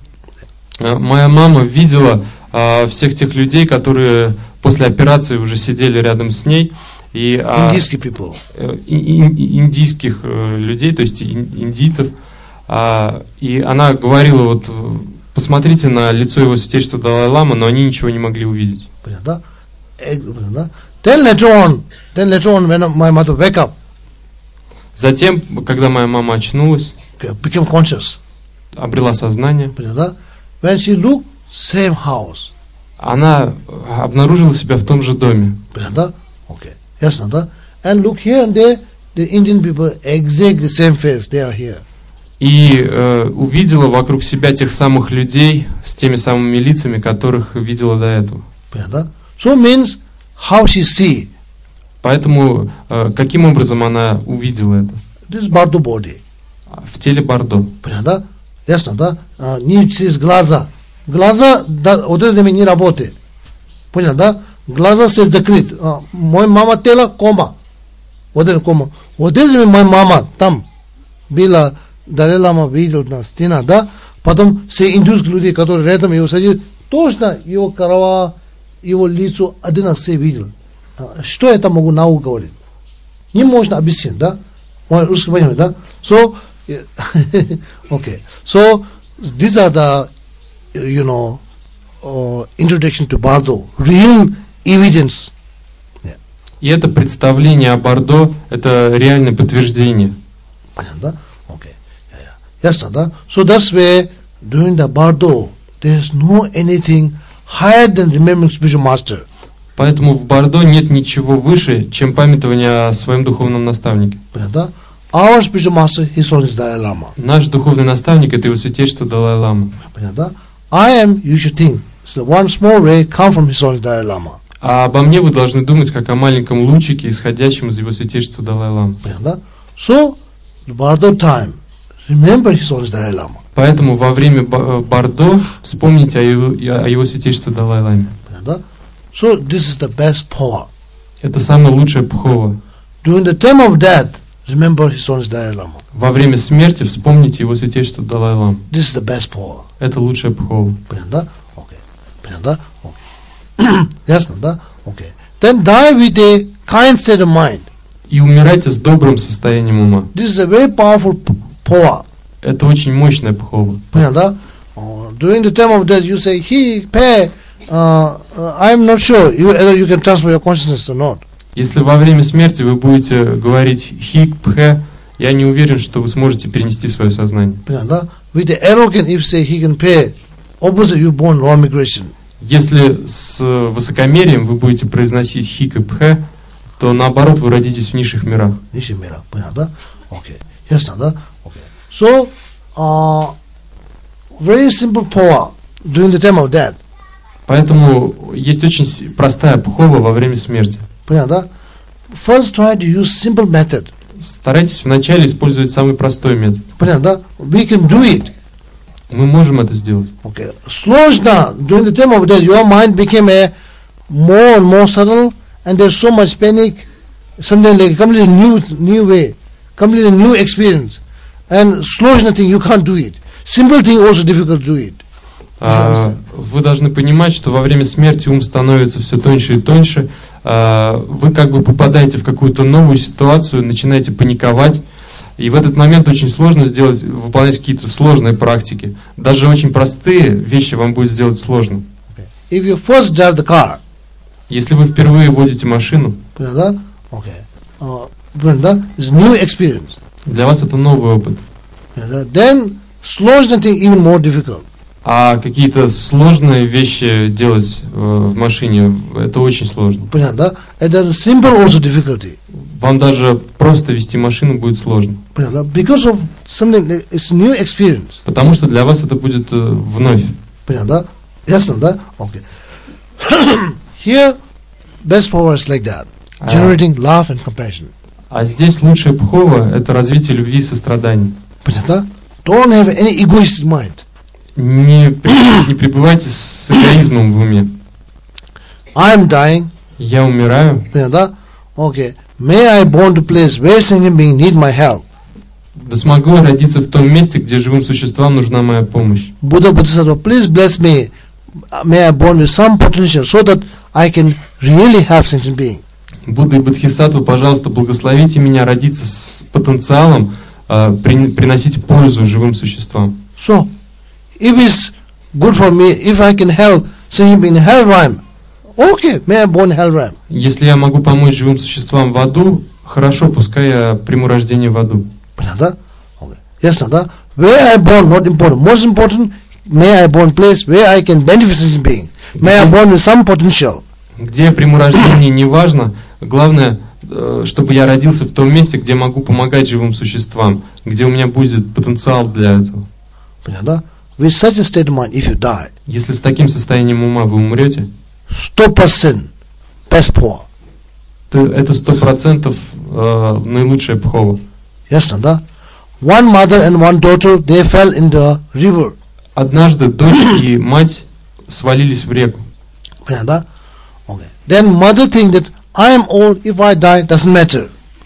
S2: Моя мама видела всех тех людей, которые после операции уже сидели рядом с ней, и индийских людей, то есть индийцев, и она говорила, вот посмотрите на лицо его святейшества Далай-ламы, но они ничего не могли увидеть.
S1: Then later on, when my mother wake up,
S2: затем, когда моя мама очнулась,
S1: became conscious,
S2: обрела сознание,
S1: when she looked, same house,
S2: она обнаружила себя в том же доме.
S1: Okay. Yes, and look here and there, the Indian people exactly the same face, they are here.
S2: И увидела вокруг себя тех самых людей с теми самыми лицами, которых видела до этого.
S1: So means how she see.
S2: Поэтому каким образом она увидела это?
S1: This Bardo body.
S2: В теле Бардо.
S1: Ясно, не через глаза. Глаза, вот это не работает. Понял, да? Глаза все закрыты. Мой мама тело кома. Вот это кома. Вот это моя мама там была. Далай-лама видел на стена, да? Потом все индусские люди, которые рядом его сидят, точно его голова, его лицо одинаково видел. Что это могу наука говорить? Не можно объяснить, да? Русский понимает, да? So, okay. So, these are the, introduction to Bardo, real evidence. Yeah.
S2: И это представление о Бардо, это реальное подтверждение.
S1: Понятно, да? Okay. Yes, да? So that's why during the Bardo, there is no anything higher than remembering spiritual master.
S2: Поэтому в Бардо нет ничего выше, чем памятование о своем духовном наставнике.
S1: Понятно, да? Our spiritual master, His Holiness Dalai Lama.
S2: Наш духовный наставник — это его святейшество Далай-лама.
S1: Понятно, да? I am, you should think, so one small ray come from His Holiness Dalai Lama.
S2: А обо мне вы должны думать как о маленьком лучике, исходящем из его святейшества Далай-лама.
S1: Понятно, да? So, the Bardo time, remember His Holiness Dalai Lama.
S2: Поэтому во время Бардо вспомните о его святейшестве Далай-ламе.
S1: Понятно, да? So, this is the best power.
S2: Это самая лучшая пхова.
S1: During the time of death, remember His Holiness Dalai Lama.
S2: Во время смерти вспомните его святейшество Далай-лама.
S1: This is the best power.
S2: Это лучшая пхова.
S1: Понятно, да? Okay. Понятно, да? Okay. Ясно, да? Okay. Then die with a kind state of mind.
S2: И умирайте с добрым состоянием ума.
S1: This is a very powerful power.
S2: Это очень мощная пхова.
S1: Понятно, да? During the time of death, you say, he, pay, I'm not sure whether you can transfer your consciousness or not.
S2: Если во время смерти вы будете говорить хик, пхе, я не уверен, что вы сможете перенести свое сознание.
S1: Понятно, да? With the arrogant, if say he can pay, opposite you born raw migration.
S2: Если с высокомерием вы будете произносить хик и пхе, то наоборот вы родитесь в низших мирах.
S1: Низших мирах, понятно, да? Okay. Ясно, да? Okay. So, very simple power during the time of death.
S2: Поэтому есть очень простая пхова во время смерти.
S1: Понятно, да? First try to use simple method.
S2: Старайтесь вначале использовать самый простой метод.
S1: Понятно, да? We can do it.
S2: Мы можем это сделать.
S1: Okay. Slowly, during the time of death, your mind became a more and more subtle, and there's so much panic, something like completely new way, completely new experience. And slowly thing, you can't do it. Simple thing also difficult to do it.
S2: Вы должны понимать, что во время смерти ум становится все тоньше и тоньше. Вы как бы попадаете в какую-то новую ситуацию, начинаете паниковать. И в этот момент очень сложно выполнять какие-то сложные практики. Даже очень простые вещи вам будет сделать сложно.
S1: If you first drive the car,
S2: если вы впервые водите машину,
S1: it's new experience.
S2: Для вас это новый опыт.
S1: Then sложный thing even more difficult.
S2: А какие-то сложные вещи делать в машине, это очень сложно.
S1: Понятно, да? Это simple also difficulty.
S2: Вам даже просто вести машину будет сложно.
S1: Понятно, because of something, it's new experience.
S2: Потому что для вас это будет вновь.
S1: Понятно, да? Ясно, да? Okay. Here, best power is like that, generating love and compassion.
S2: А здесь лучшая пхова – это развитие любви и сострадания.
S1: Понятно? Don't have any egoistic mind.
S2: Не пребывайте с эгоизмом в уме.
S1: I am dying.
S2: Я умираю.
S1: Понятно? Okay. May I born to place where sentient being need my help.
S2: Да смогу я родиться в том месте, где живым существам нужна моя помощь.
S1: Buddha Bodhisattva, please bless me. May I born with some potential so that I can really have sentient being.
S2: Будда и Бодхисаттва, пожалуйста, благословите меня родиться с потенциалом приносить пользу живым существам.
S1: So, if it's good for me, if I can help sentient being in hell realm, okay, may I born in hell realm.
S2: Если я могу помочь живым существам в аду, хорошо, пускай я приму рождение в аду.
S1: Понятно? Okay. Ясно, да? Where I born, not important. Most important, may I born place where I can benefit sentient being. May I born with some potential.
S2: Где я приму рождение, не важно. Главное, чтобы я родился в том месте, где могу помогать живым существам, где у меня будет потенциал для этого.
S1: Понятно? With such a state of mind, if you die,
S2: если с таким состоянием ума вы умрете,
S1: 100% best power.
S2: То это 100% наилучшая пхова.
S1: Ясно, да? One mother and one daughter, they fell in the river.
S2: Однажды дочь и мать свалились в реку.
S1: Понятно, да? Okay. Then mother think that I am old, if I die, doesn't matter.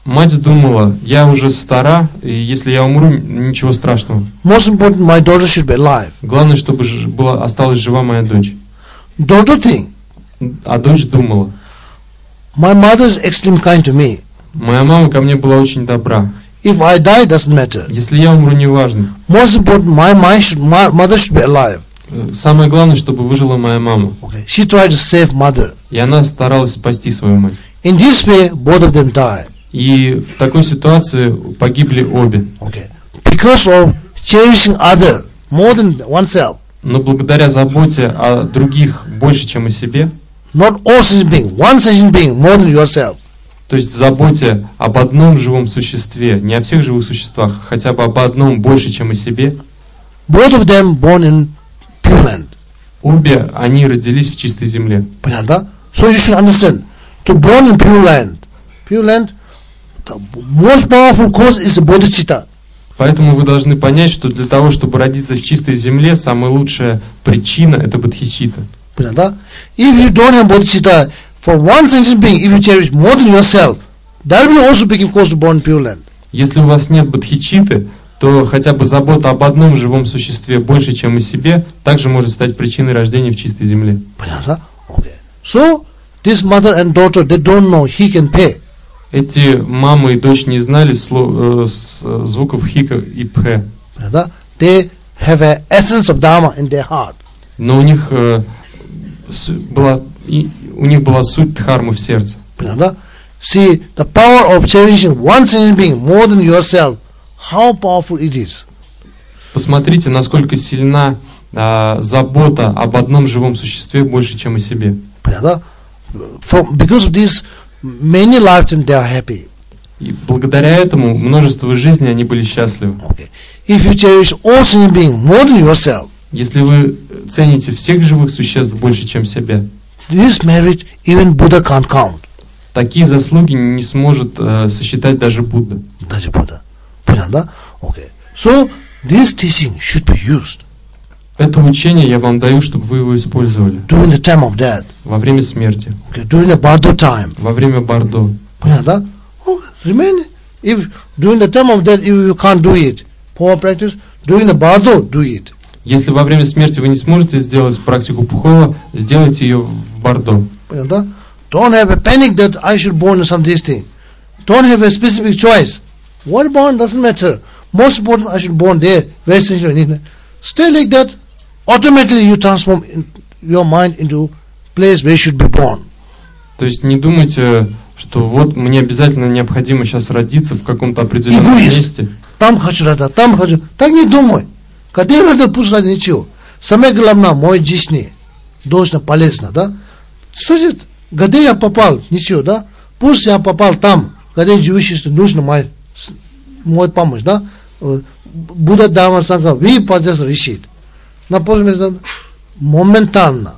S2: Мать думала, я уже стара, и если я умру, ничего страшного.
S1: Most important, my daughter should be alive.
S2: Главное, чтобы осталась жива моя дочь.
S1: Daughter think,
S2: А дочь думала.
S1: my mother is extremely kind to me.
S2: Моя мама ко мне была очень добра.
S1: If I die, doesn't matter.
S2: Если я умру, неважно.
S1: Most important, my mother should be alive.
S2: Самое главное, чтобы выжила моя мама.
S1: Okay. She tried to save mother.
S2: И она старалась спасти свою мать.
S1: In this way, both of them died.
S2: И в такой ситуации погибли обе.
S1: Okay. Because of cherishing other more than oneself.
S2: Но благодаря заботе о других больше, чем о себе,
S1: Not all sentient being, one sentient being more than yourself.
S2: то есть заботе об одном живом существе, не о всех живых существах, хотя бы об одном больше, чем о себе,
S1: Both of them born in Pure Land.
S2: обе они родились в чистой земле.
S1: Panyanda? So you should understand, to born in Pure Land, the most powerful cause is the bodhicitta.
S2: Поэтому вы должны понять, что для того, чтобы родиться в чистой земле, самая лучшая причина – это бодхичитта.
S1: Panyanda? If you don't have bodhicitta, for one sentient being, if you cherish more than yourself, that will also become cause to born in Pure Land.
S2: Если у вас нет бодхичитты, то хотя бы забота об одном живом существе больше, чем о себе, также может стать причиной рождения в чистой земле.
S1: Panyanda? Okay. So, this mother and daughter, they don't know he can pay.
S2: Эти мама и дочь не знали звуков хика и пхе.
S1: Panyanda? They have an essence of Dharma in their heart.
S2: Но у них была суть дхармы в сердце.
S1: Panyanda? See, the power of cherishing one sentient being more than yourself, how powerful it is.
S2: Посмотрите, насколько сильна забота об одном живом существе больше, чем о себе.
S1: Panyanda? Because of this, many lifetimes they are happy.
S2: И благодаря этому множество жизней они были счастливы.
S1: Okay. If you cherish all sentient beings more than yourself,
S2: Если вы цените всех живых существ больше, чем себя,
S1: this merit even Buddha can't count.
S2: такие заслуги не сможет сосчитать даже Будда.
S1: That's Buddha. Panyanda? Okay. So, this teaching should be used
S2: Это учение я вам даю, чтобы вы его использовали
S1: during the time of death,
S2: во время смерти,
S1: okay, during the Bardo time.
S2: во время Бардо.
S1: Panyanda? Okay. Remain. If during the time of death, if you can't do it, power practice, during the Bardo, do it.
S2: Если во время смерти вы не сможете сделать практику Пхова, сделайте ее в Бардо.
S1: Panyanda? Don't have a panic that I should born in some this thing. Don't have a specific choice. What born doesn't matter. Most important, I should born there. Very sensitive. Stay like that. Automatically, you transform your mind into place where you should be born.
S2: То есть не думайте, что вот мне обязательно необходимо сейчас родиться в каком-то определенном месте.
S1: Там хочу родить, там хочу. Так не думай. Когда родил, пусть ради ничего. Самое главное, мой жизнь, должно полезно, да? Слушай, где я попал, ничего, да? Пусть я попал там, где живущий, нужно мой помощь, да? Будда Дама Санха, вы процесс решит. Напомню, моментально.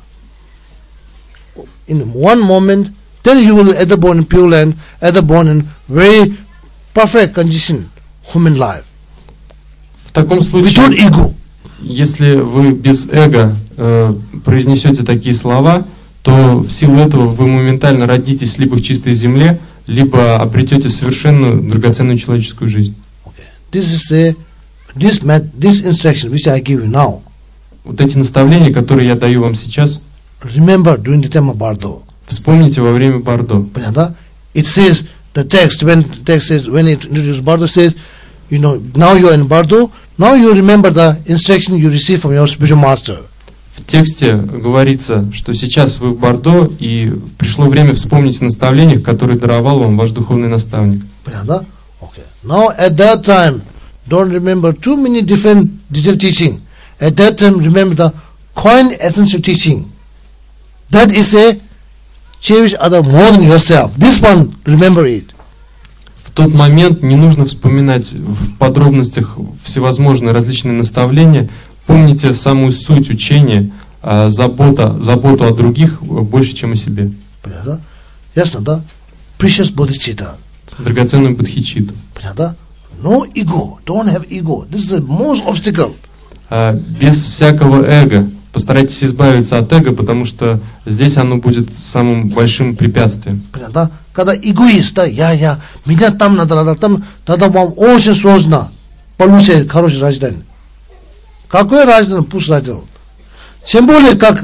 S1: In one moment, then you will either born in Pure Land, either born in very perfect condition, human life.
S2: В таком случае,
S1: Without ego.
S2: если вы без эго произнесете такие слова, то в силу этого вы моментально родитесь либо в чистой земле, либо обретете совершенную драгоценную человеческую жизнь.
S1: This is this instruction which I give you now.
S2: Вот эти наставления, которые я даю вам сейчас,
S1: Remember during the time of Bardo.
S2: вспомните во время Бардо.
S1: It says the text when it introduces Bardo says, you know, now you are in Bardo. Now you remember the instruction you received from your spiritual master.
S2: В тексте говорится, что сейчас вы в Бардо, и пришло время вспомнить наставления, которые даровал вам ваш духовный наставник.
S1: Okay. Now at that time, don't remember too many different digital teaching. At that time, remember the coin essential teaching. That is a cherish other more than yourself. This one, remember it.
S2: В тот момент не нужно вспоминать в подробностях всевозможные различные наставления. Помните самую суть учения, заботу о других больше, чем о себе.
S1: Ясно, да? Precious bodhicitta.
S2: Драгоценную бодхичитту.
S1: No ego. Don't have ego. This is the most obstacle.
S2: Без всякого эго. Постарайтесь избавиться от эго, потому что здесь оно будет самым большим препятствием.
S1: когда эгоист, да, меня там надо, там, тогда вам очень сложно получить хорошее рождение. Какое рождение? Пусть родил. Тем более, как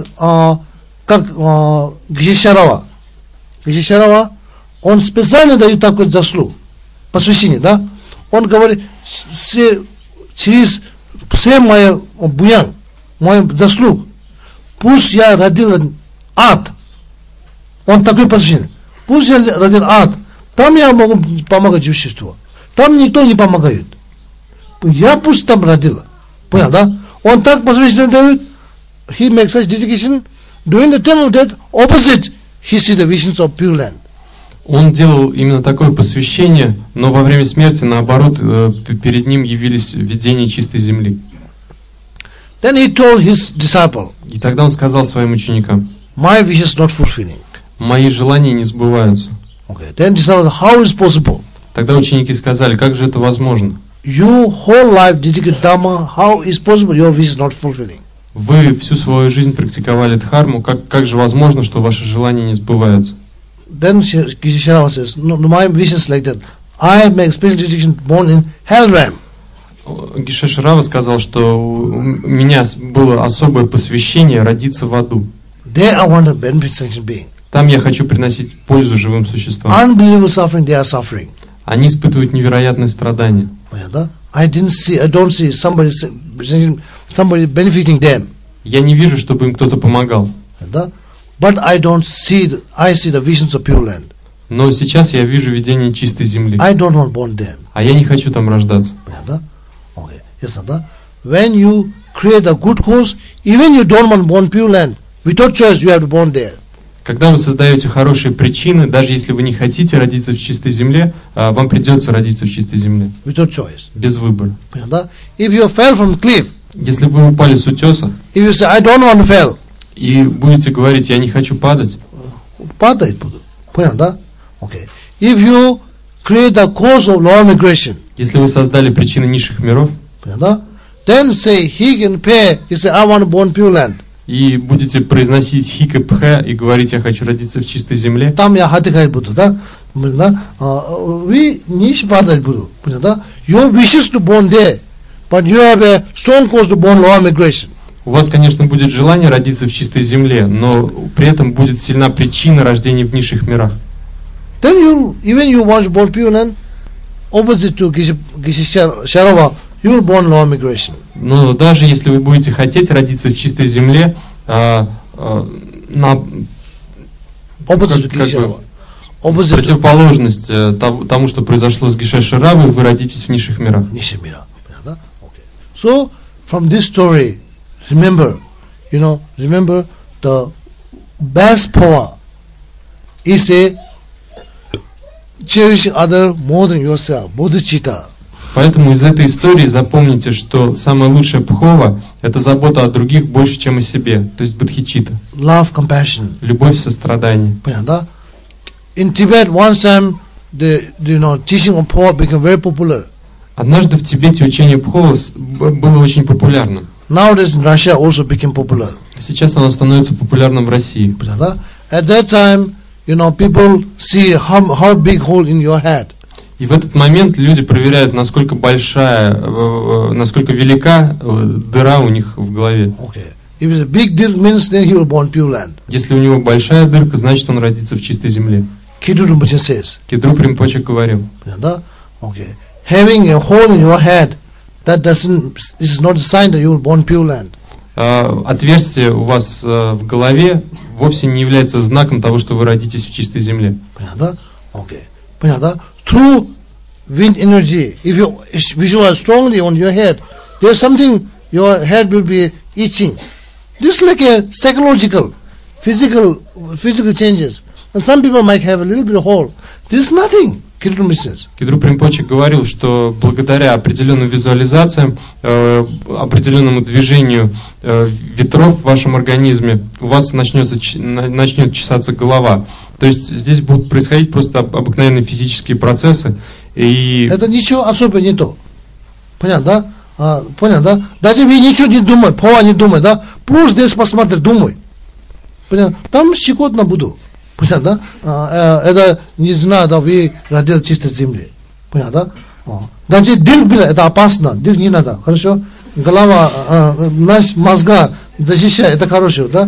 S1: Гишарава. Гишарава, он специально дает такой заслуг, посвящение, да? Он говорит, через все мои буян, мой заслуг, пусть я родил ад. Он такой посвящение. Пусть я родил ад. Там я могу помогать обществу. Там никто не помогает. Я пусть там родил. Понял, да? Он так посвящение дает. He makes such dedication. During the time of death, opposite, he see the visions of Pure Land.
S2: Он делал именно такое посвящение, но во время смерти, наоборот, перед ним явились видения чистой земли.
S1: Then he told his disciple,
S2: И тогда он сказал своим ученикам:
S1: my wish is not fulfilling.
S2: мои желания не сбываются.
S1: Okay. Then disciple, how is possible?
S2: Тогда ученики сказали: как же это возможно?
S1: You whole life dedicated Dhamma, how is possible your wish is not fulfilling?
S2: Вы всю свою жизнь практиковали дхарму, как же возможно, что ваши желания не сбываются?
S1: Then Gishasharava says, no, my wish is like that. I make special dedication born in hell realm.
S2: Гишешрава сказал, что у меня было особое посвящение родиться в аду.
S1: There I want to benefit sentient being.
S2: Там я хочу приносить пользу живым существам.
S1: Unbelievable suffering, they are suffering.
S2: Они испытывают невероятные страдания.
S1: I don't see somebody benefiting them.
S2: Я не вижу, чтобы им кто-то помогал.
S1: But I see the visions of Pure Land.
S2: Но сейчас я вижу видение чистой земли.
S1: I don't want born them.
S2: А я не хочу там рождаться.
S1: Okay. Yes, when you create a good cause, even you don't want born Pure Land, without choice you have to born there.
S2: Когда вы создаете хорошие причины, даже если вы не хотите родиться в чистой земле, вам придется родиться в чистой земле.
S1: Without choice.
S2: Без выбора.
S1: If you fell from cliff,
S2: если вы упали с утеса,
S1: if you say I don't want to fall,
S2: и будете говорить: я не хочу падать,
S1: падать буду. Понятно, да? Okay. If you create a cause of lower migration,
S2: если вы создали причины низших миров,
S1: понятно, then say he can pay. He say I want to born Pure Land.
S2: И будете произносить хик и пхэ и говорить: я хочу родиться в чистой земле.
S1: Там я хатикать буду, да? Вы не падать буду, понятно? Your wishes to born there, but you have a strong cause to born lower migration.
S2: У вас, конечно, будет желание родиться в чистой земле, но при этом будет сильна причина рождения в низших мирах.
S1: Then even you want to born Pure Land, opposite to Gishasharava, you will born lower migration.
S2: Но даже если вы будете хотеть родиться в чистой земле, противоположность тому, что произошло с Гишешаравой, вы родитесь в низших мирах.
S1: So from this story, remember the best power is a cherishing other more than yourself, bodhicitta.
S2: Поэтому из этой истории запомните, что самая лучшая пхова – это забота о других больше, чем о себе, то есть бодхичитта.
S1: Love, compassion.
S2: Любовь, сострадание.
S1: Понятно? In Tibet, one time, the teaching of Pho became very popular.
S2: Однажды в Тибете учение Пхова было очень популярным.
S1: Nowadays in Russia also became popular.
S2: Сейчас оно становится популярным в России.
S1: Понятно? At that time, people see how big hole in your head.
S2: И в этот момент люди проверяют, насколько насколько велика дыра у них в голове.
S1: Okay. If it's a big dirt means then he will born Pure Land.
S2: Если у него большая дырка, значит он родится в чистой земле.
S1: Кедруп Римпоче says.
S2: Кедруп Римпоче говорил.
S1: Okay. Having a hole in your head, this is not a sign that you will born Pure Land.
S2: Отверстие у вас в голове вовсе не является знаком того, что вы родитесь в чистой земле.
S1: Понятно? Okay. Понятно? Through wind energy, if you visualize strongly on your head, there's something, your head will be itching. This is like a psychological, physical changes. And some people might have a little bit of hole. This is nothing.
S2: Кедруп Римпоче говорил, что благодаря определенным визуализациям, определенному движению ветров в вашем организме, у вас начнет чесаться голова. То есть здесь будут происходить просто обыкновенные физические процессы. И
S1: это ничего особенного не то. Понятно, да? Понятно, да? Даже вы ничего не думаете, не думай, да? Просто здесь посмотри, думай. Понятно? Там щекотно буду. Понятно, да? Это не знаю, да, вы родили чистой земли. Понятно, да? Даже дырк было, это опасно, дырк не надо, хорошо? Голова, наш мозга защищает, это хорошо, да?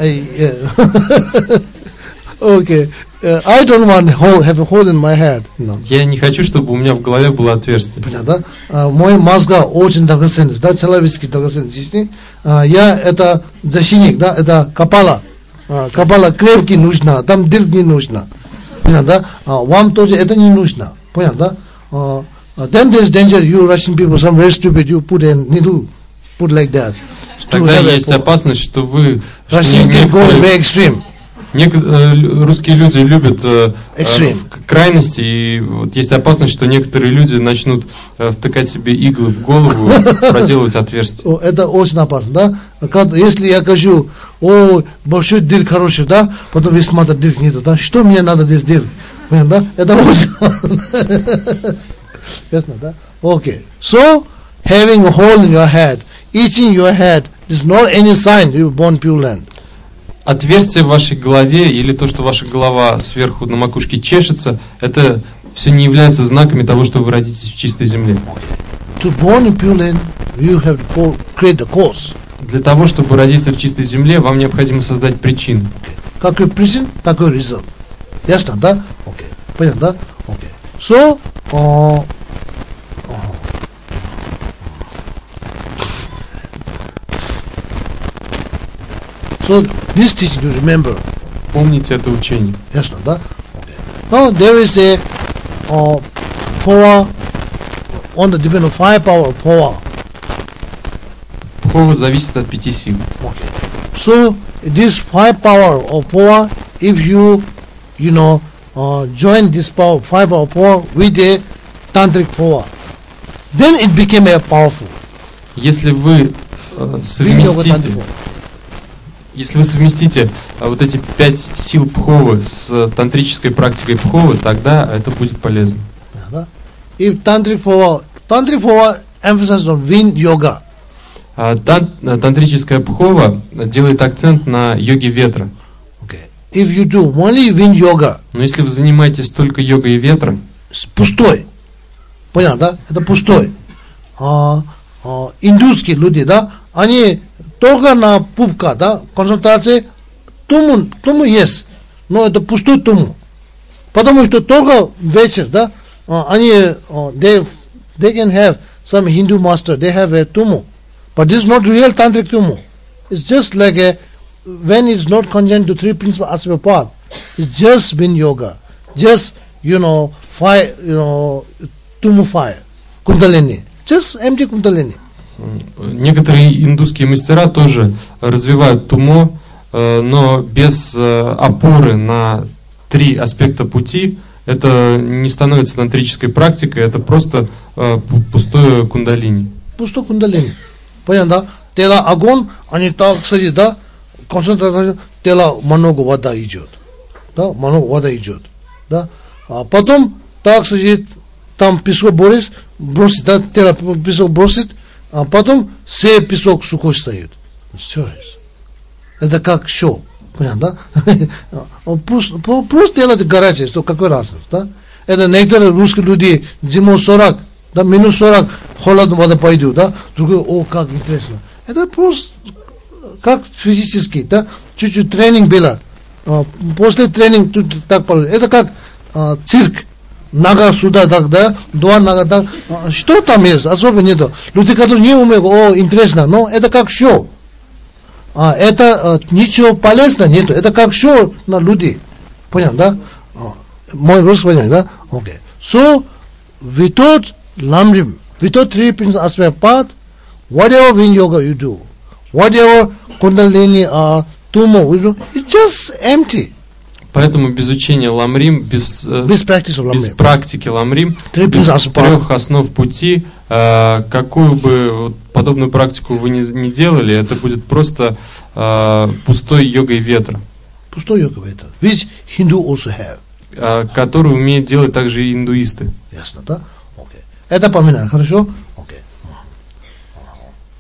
S1: Okay. I don't want to have a hole in my head. No.
S2: Я не хочу, чтобы у меня в голове было отверстие.
S1: Понятно, да? Мой мозг очень драгоценный, да, человеческий драгоценный жизни. Я это защитник, да, это капала. Капала крепкий нужно, там дырк не нужно. Понятно, да? Вам тоже это не нужно. Понятно, да? Then there's danger, you Russian people, some very stupid, you put a needle, put like that.
S2: Тогда есть опасность, что вы...
S1: Russian can go very extreme.
S2: Русские люди любят крайности, и вот есть опасность, что некоторые люди начнут втыкать себе иглы в голову, проделывать отверстия.
S1: Это очень опасно, да? Если я скажу, о, большой дырк хороший, да? Потом вы смотрите, дырк нету, да? Что мне надо здесь дырк? Да? Это очень опасно. Ясно, да? Okay. So, having a hole in your head, itching your head, is not any sign you were born Pure Land.
S2: Отверстие в вашей голове или то, что ваша голова сверху на макушке чешется, это все не является знаками того, что вы родитесь в чистой земле.
S1: To born in Pure Land, you have to create the cause.
S2: Для того, чтобы родиться в чистой земле, вам необходимо создать причину.
S1: Какой причин, такой резон. Ясно, да? Окей. Понятно, да? Окей. So, so this teaching to remember.
S2: Помните это учение.
S1: Ясно, да? Okay. Now there is a power on the depend of 5 power power.
S2: Пхова зависит от 5 сил.
S1: Okay. So this 5 power of power, if you know join this power 5 power power with the tantric power, then it became a powerful.
S2: Если вы совместите вот эти 5 сил Пховы с тантрической практикой Пховы, тогда это будет полезно.
S1: If tantric power emphasizes on wind yoga.
S2: Тантрическая Пхова делает акцент на йоге ветра.
S1: Okay. If you do only wind yoga,
S2: но если вы занимаетесь только йогой ветра,
S1: пустой. Понятно, да? Это пустой. Индусские люди, да, они только на пупка, да, концентрации, туму есть, но это пустой туму. Потому что только вечер, да, они, they can have some Hindu master, they have a tumu, but this is not real tantric tumu. It's just like a, when it's not conjoined to 3 principal aspects of path, it's just wind yoga, just, fire, tumu fire, kundalini, just empty kundalini.
S2: Некоторые индусские мастера тоже развивают тумо, но без опоры на 3 аспекта пути. Это не становится тантрической практикой, это просто пустое кундалини.
S1: Пустой кундалини. Понятно, да? Тела огонь, они так сидят, да? Концентрация, тела много вода идет. Да? Много вода идет. Да? А потом так сидит, там песок бросит, да? Тело песок бросит, а потом все песок сухой стоит. Все. Это как шоу. Понятно, да? Просто делать горячее, что какой разница, да? Это некоторые русские люди зимой 40, да, минус 40, холодно вода пойдет, да? Другой, о, как интересно. Это просто как физически, да? Чуть-чуть тренинг было. После тренинга так получилось. Это как цирк. Нога сюда так, да? 2 нога так. Что там есть? Особо нету. Люди, которые не умеют, о, интересно, но это как шоу. Это ничего полезного нету. Это как шоу на людей. Понятно, да? Мой вопрос понятно, да? Okay. So, without lamrim, without 3 principal aspect path, whatever wind yoga you do, whatever kundalini or tumo you do, it's just empty.
S2: Поэтому без учения ламрим, без практики ламрим, без 3 основ пути, какую бы подобную практику вы не делали, это будет просто пустой йогой ветра.
S1: Пустой йогой ветра. Which Hindu also have.
S2: Который умеют делать также и индуисты.
S1: Ясно, да? Okay. Это поминаю, хорошо? Okay.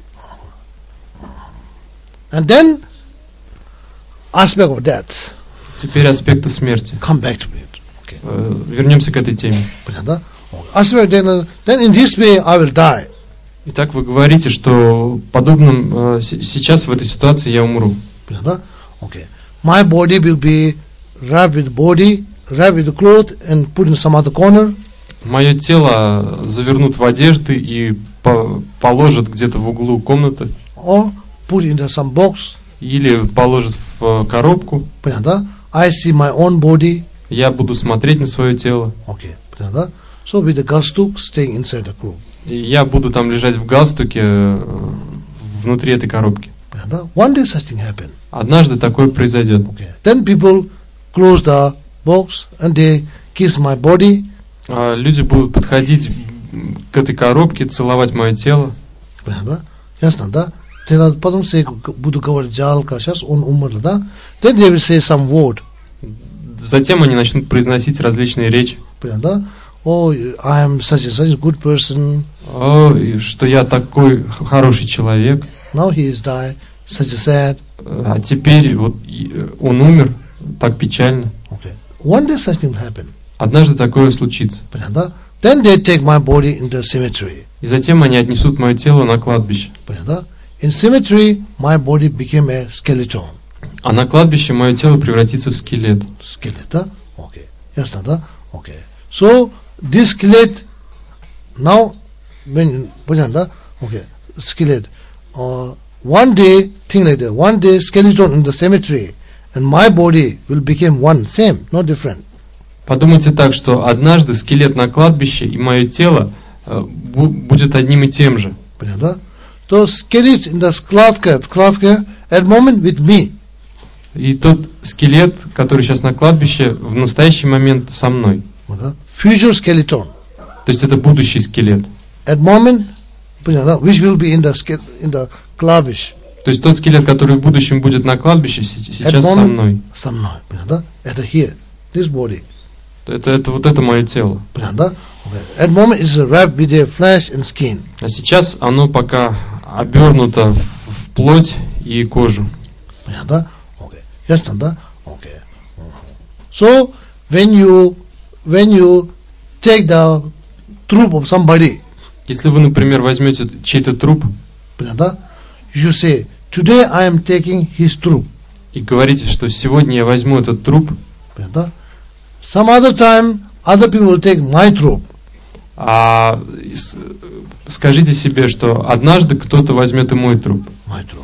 S1: And then aspect of death.
S2: Теперь аспекты смерти.
S1: Come back to it. Okay.
S2: Вернемся к этой теме.
S1: Then in this way I will die.
S2: Итак, вы говорите, что подобным сейчас в этой ситуации я умру.
S1: Okay. My body will be wrapped with the cloth and put in some other corner.
S2: Мое тело завернут в одежды и положат где-то в углу комнаты.
S1: Or put into some box.
S2: Или положат в коробку.
S1: I see my own body.
S2: Я буду смотреть на свое тело.
S1: Okay. So with the galstuk staying inside the cloth.
S2: И я буду там лежать в галстуке внутри этой коробки.
S1: One day such thing happen.
S2: Однажды такое произойдет.
S1: Okay. Then people close the box and they kiss my body.
S2: Люди будут подходить к этой коробке, целовать мое тело.
S1: Ясно, да? Потом буду говорить жалко, сейчас он умер, да? Then they will say some word.
S2: Затем они начнут произносить различные речи.
S1: Oh, I am such a good person.
S2: Что я такой хороший человек.
S1: Now he is died, such a sad.
S2: А теперь вот он умер, так печально.
S1: Okay. One day such thing will happen.
S2: Однажды такое случится.
S1: Then they take my body in the cemetery.
S2: И затем они отнесут мое тело на кладбище.
S1: In cemetery, my body became a skeleton.
S2: А на кладбище мое тело превратится в скелет.
S1: Скелет, да? Okay. Ясно, да? Okay. So this skeleton now, да? Okay. Skeleton. One day, think like that. One day, skeleton in the cemetery, and my body will become one, same, not different.
S2: Подумайте так, что однажды скелет на кладбище и мое тело будет одним и тем же.
S1: Понятно? То скелет in the складка, at moment with me.
S2: И тот скелет, который сейчас на кладбище, в настоящий момент со мной.
S1: Future skeleton.
S2: То есть это будущий скелет.
S1: At moment, which will be in the кладбище.
S2: То есть тот скелет, который в будущем будет на кладбище, сейчас со мной.
S1: Со мной. Это here, this body.
S2: Это вот это мое тело.
S1: At moment is wrapped with a flesh and skin.
S2: А сейчас оно пока обернуто в плоть и кожу.
S1: Ясно, да? Okay. So when you take the troop of somebody,
S2: если вы, например, возьмете чей-то труп,
S1: you say, today I am taking his troop.
S2: И говорите, что сегодня я возьму этот труп.
S1: Some other time other people will take my troop.
S2: А скажите себе, что однажды кто-то возьмет и мой труп.
S1: My troop.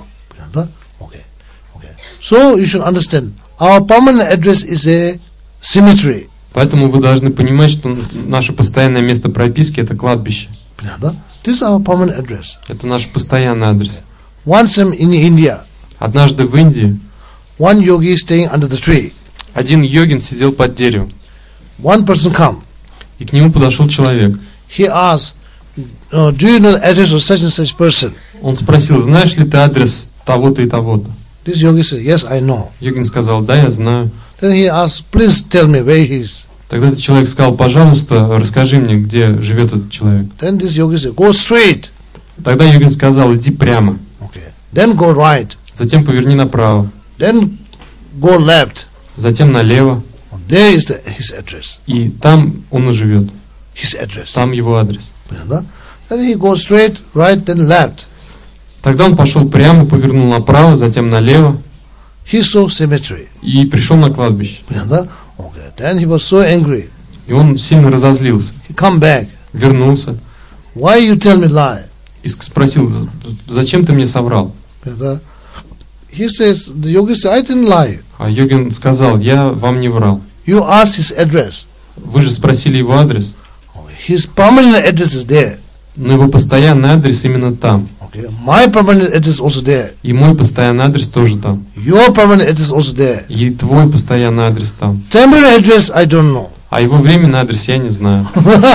S1: So you should understand, our permanent address is a cemetery.
S2: Поэтому вы должны понимать, что наше постоянное место прописки это кладбище.
S1: This is our permanent address.
S2: Это наш постоянный адрес.
S1: Once in India,
S2: однажды в Индии,
S1: one yogi staying under the tree.
S2: Один йогин сидел под деревом.
S1: One person come.
S2: И к нему подошел человек.
S1: He asked, do you know the address of such and such person?
S2: Он спросил, знаешь ли ты адрес того-то и того-то?
S1: This yogi said, yes, I know.
S2: Йогин сказал, да, я знаю.
S1: Then he asked, please tell me where he is.
S2: Тогда этот человек сказал, пожалуйста, расскажи мне, где живет этот человек.
S1: Then this yogi said, go straight.
S2: Тогда йогин сказал, иди прямо.
S1: Okay. Then go right.
S2: Затем поверни направо.
S1: Then go left.
S2: Затем налево.
S1: There is his address.
S2: И там он и живет.
S1: His address.
S2: Там его адрес.
S1: Then he goes straight, right, then left.
S2: Тогда он пошел прямо, повернул направо, затем налево.
S1: He saw cemetery.
S2: И пришел на кладбище.
S1: Okay. Then he was so angry.
S2: И он сильно разозлился.
S1: He come back.
S2: Вернулся.
S1: Why you tell me lie?
S2: И спросил, зачем ты мне соврал?
S1: He says, the yogi said, I didn't lie.
S2: А йогин сказал, я вам не врал.
S1: You asked his address.
S2: Вы же спросили его адрес.
S1: His permanent address is there.
S2: Но его постоянный адрес именно там.
S1: Okay. My permanent address also there.
S2: И мой постоянный адрес тоже там.
S1: Your permanent address also there.
S2: И твой постоянный адрес там.
S1: Temporary address I don't know.
S2: А его временный адрес я не знаю.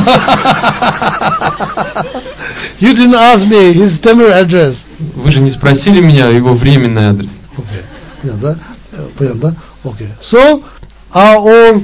S1: You didn't ask me his temporary address.
S2: Вы же не спросили меня его временный адрес.
S1: Okay. Okay. So our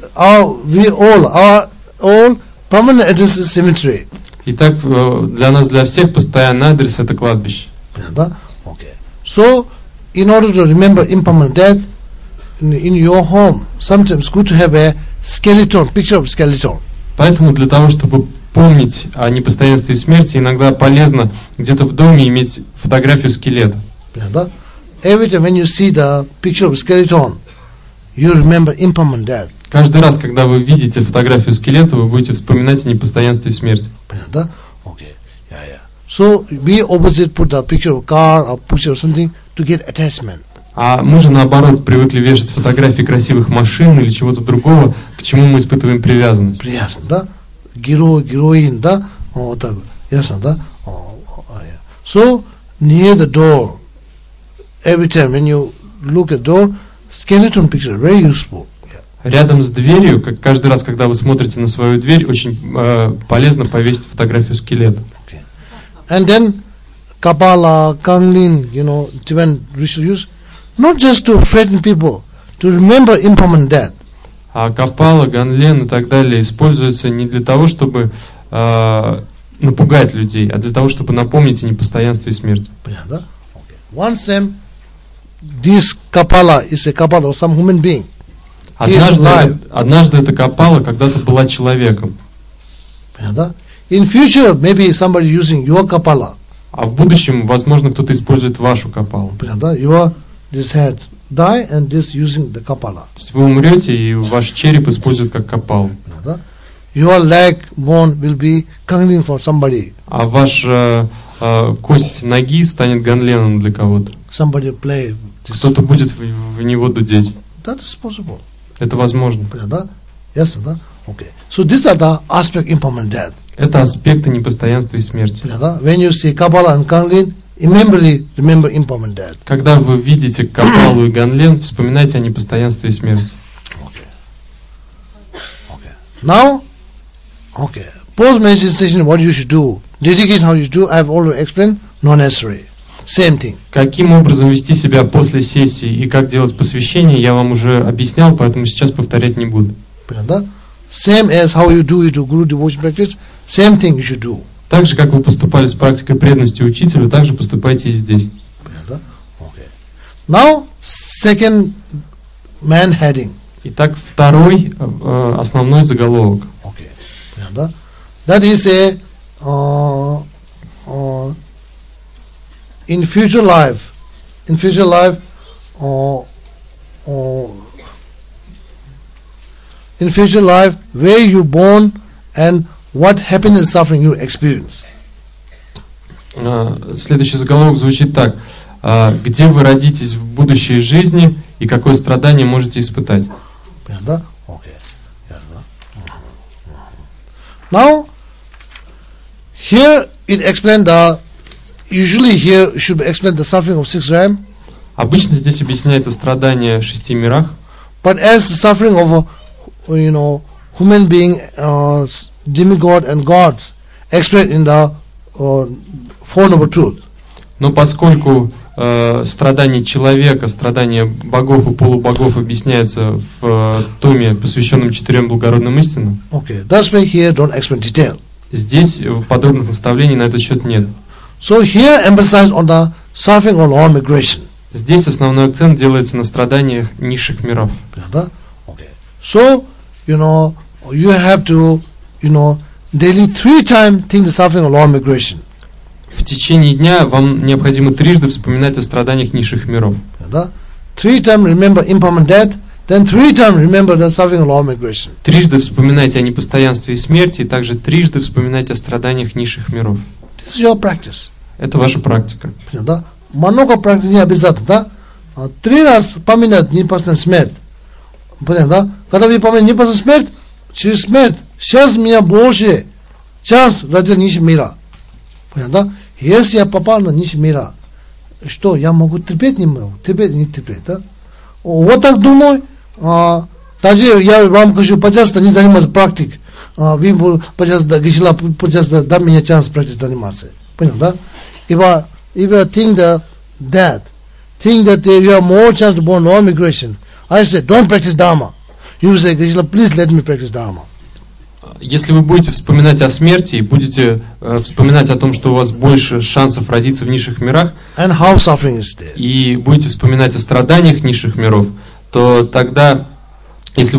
S1: permanent address is cemetery.
S2: Итак, для нас, для всех постоянный адрес это кладбище.
S1: Okay. So in order to remember impermanent death, in your home, sometimes good to have a skeleton, picture of skeleton.
S2: Поэтому для того, чтобы помнить о непостоянстве смерти, иногда полезно где-то в доме иметь фотографию скелета.
S1: Every time when you see the picture of skeleton, you remember impermanent death.
S2: Каждый раз, когда вы видите фотографию скелета, вы будете вспоминать о непостоянстве смерти.
S1: Okay. Yeah. So we opposite put the picture of car or picture of something to get attachment.
S2: А мы же наоборот привыкли вешать фотографии красивых машин или чего-то другого, к чему мы испытываем привязанность.
S1: Привязанность, да? Героин, да? Вот так. Ясно, да? Yeah. So near the door, every time when you look at door, skeleton picture very useful.
S2: Рядом с дверью, как каждый раз, когда вы смотрите на свою дверь, очень полезно повесить фотографию скелета.
S1: Okay. And then Kapala, Kanglin, Tibetan ritual use, not just to frighten people, to remember impermanent death.
S2: А Капала, Ганлен и так далее используются не для того, чтобы напугать людей, а для того, чтобы напомнить о непостоянстве смерти.
S1: Okay. Once this Kapala is a Kapala of some human being.
S2: Однажды эта Капала когда-то была человеком.
S1: In future, maybe somebody using your Kapala.
S2: А в будущем, возможно, кто-то использует вашу Капалу.
S1: This head die and this using the Kapala.
S2: То есть вы умрете, и ваш череп используют как Капалу.
S1: Your leg bone will be Kanglin for somebody.
S2: А ваша кость ноги станет ганленом для кого-то.
S1: Somebody play.
S2: Кто-то будет в него дудеть.
S1: That is possible.
S2: Это возможно.
S1: Yes, okay. So these are the aspect impermanent death.
S2: Это аспекты непостоянства и смерти.
S1: When you see Kapala and Kanglin, remember impermanent death.
S2: Когда вы видите Капалу и Ганлен, вспоминайте о непостоянстве и смерти.
S1: Okay. Now, post-meditation, what you should do, dedication, how you do, I have already explained, not necessary. Same thing.
S2: Каким образом вести себя после сессии и как делать посвящение, я вам уже объяснял, поэтому сейчас повторять не буду.
S1: Same as how you do Guru devotion practice, same thing you should do.
S2: Так же, как вы поступали с практикой преданности учителю, так же поступайте и здесь.
S1: Okay. Now, second main heading.
S2: Итак, второй основной заголовок.
S1: Okay. That is in future life, where you born and what happiness suffering you experience.
S2: Следующий заголовок звучит так: где вы родитесь в будущей жизни и какое страдание можете испытать.
S1: Now, here it explained usually here should explain the suffering of 6 realms.
S2: Обычно здесь объясняется страдание в 6 мирах.
S1: But as the suffering of human being, demigod and God explained in the Four Noble Truths.
S2: Но поскольку страдания человека, страдания богов и полубогов объясняется в томе, посвященном 4 благородным истинам,
S1: okay, that's why here don't explain detail.
S2: Здесь подробных наставлений на этот счет нет.
S1: So here emphasize on the suffering on all migration.
S2: Здесь основной акцент делается на страданиях низших миров.
S1: Okay. So you have to daily 3 times think the suffering on all migration.
S2: В течение дня вам необходимо трижды вспоминать о страданиях низших миров.
S1: 3 times remember impermanent death, then 3 times remember the suffering of all migration.
S2: Трижды вспоминайте о непостоянстве и смерти, и также трижды вспоминайте о страданиях низших миров.
S1: This is your practice.
S2: Это ваша практика.
S1: Много практики не обязательно, 3 раз поминать непосредственно смерть. Понятно, да? Когда вы помните непосредственно смерть, через смерть, сейчас меня больше час ради низшего мира. Понятно, да? Если я попал на низший мира, что я могу терпеть, не могу, терпеть, не терпеть, да? Вот так думаю, даже я вам хочу, пожалуйста, не заниматься практикой. Вы, пожалуйста, Гишила, пожалуйста, дай мне шанс практикой заниматься. Понятно, да? If you think that you have more chance to born no migration, I say, don't practice Dharma. You say, Gishila, please let me practice Dharma.
S2: Если вы будете вспоминать о смерти и будете вспоминать о том, что у вас больше шансов родиться в низших мирах,
S1: and how suffering is there,
S2: и будете вспоминать о страданиях низших миров, то тогда, если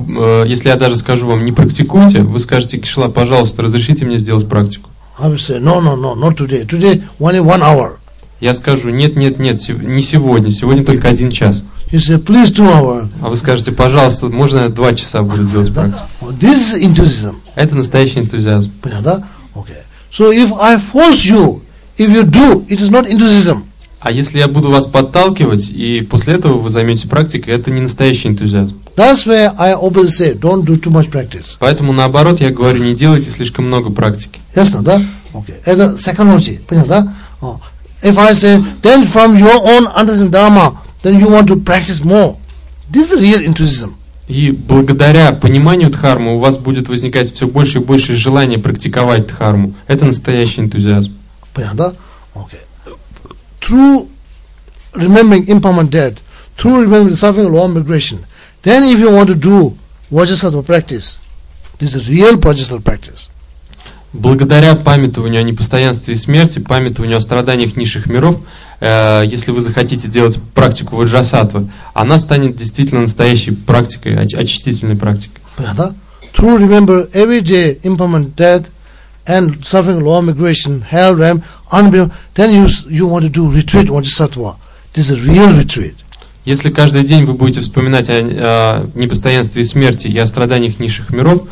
S2: я даже скажу вам, не практикуйте, вы скажете: Кишла, пожалуйста, разрешите мне сделать практику.
S1: I will say, no, not today. Today only 1 hour.
S2: Я скажу: нет, не сегодня только 1 час.
S1: You say, please 2 hours.
S2: А вы скажете: пожалуйста, можно я 2 часа буду делать практику?
S1: This is enthusiasm.
S2: Это настоящий энтузиазм.
S1: Okay. So if I force you, if you do, it is not enthusiasm.
S2: А если я буду вас подталкивать, и после этого вы займетесь практикой, это не настоящий энтузиазм.
S1: That's why I always say, don't do too much practice.
S2: Поэтому наоборот я говорю: не делайте слишком много практики.
S1: Ясно, да? Okay. Это psychology. Понятно, да? If I say, then from your own understanding Dharma, then you want to practice more. This is real enthusiasm.
S2: И благодаря пониманию дхармы у вас будет возникать все больше и больше желания практиковать дхарму. Это настоящий энтузиазм.
S1: Понятно, да? Okay. Through remembering impermanent death, through remembering the suffering of law of migration, then if you want to do Vajrasattva practice, this is real Vajrasattva practice.
S2: Благодаря памятованию о непостоянстве и смерти, памятованию о страданиях низших миров, если вы захотите делать практику Ваджрасаттвы, она станет действительно настоящей практикой, очистительной практикой.
S1: Through remember every day impermanent death and suffering law of migration, hell, ram, unbelief, then you want to do retreat Vajrasattva. This is real retreat.
S2: Если каждый день вы будете вспоминать о непостоянстве и смерти и о страданиях низших миров,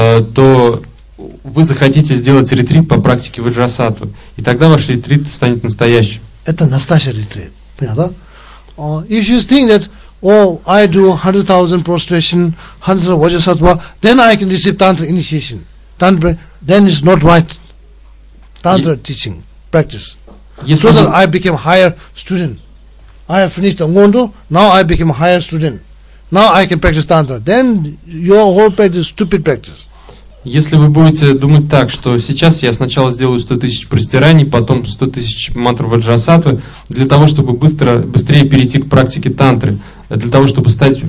S2: то вы захотите сделать ретрит по практике Ваджрасаттвы, и тогда ваш ретрит станет настоящим.
S1: Это настоящий ретрит. Понятно? If you think that, oh, I do 100,000 prostration, 100 Vajrasattva, then I can receive Tantra initiation. Tantra, then it's not right. Tantra teaching, practice. So that I became higher student. I have finished Angondo, now I became a higher student. Now I can practice Tantra. Then your whole practice is stupid practice.
S2: Если вы будете думать так, что сейчас я сначала сделаю 100 тысяч простираний, потом 100 тысяч мантр Ваджрасаттвы, для того, чтобы быстрее перейти к практике тантры, для того, чтобы стать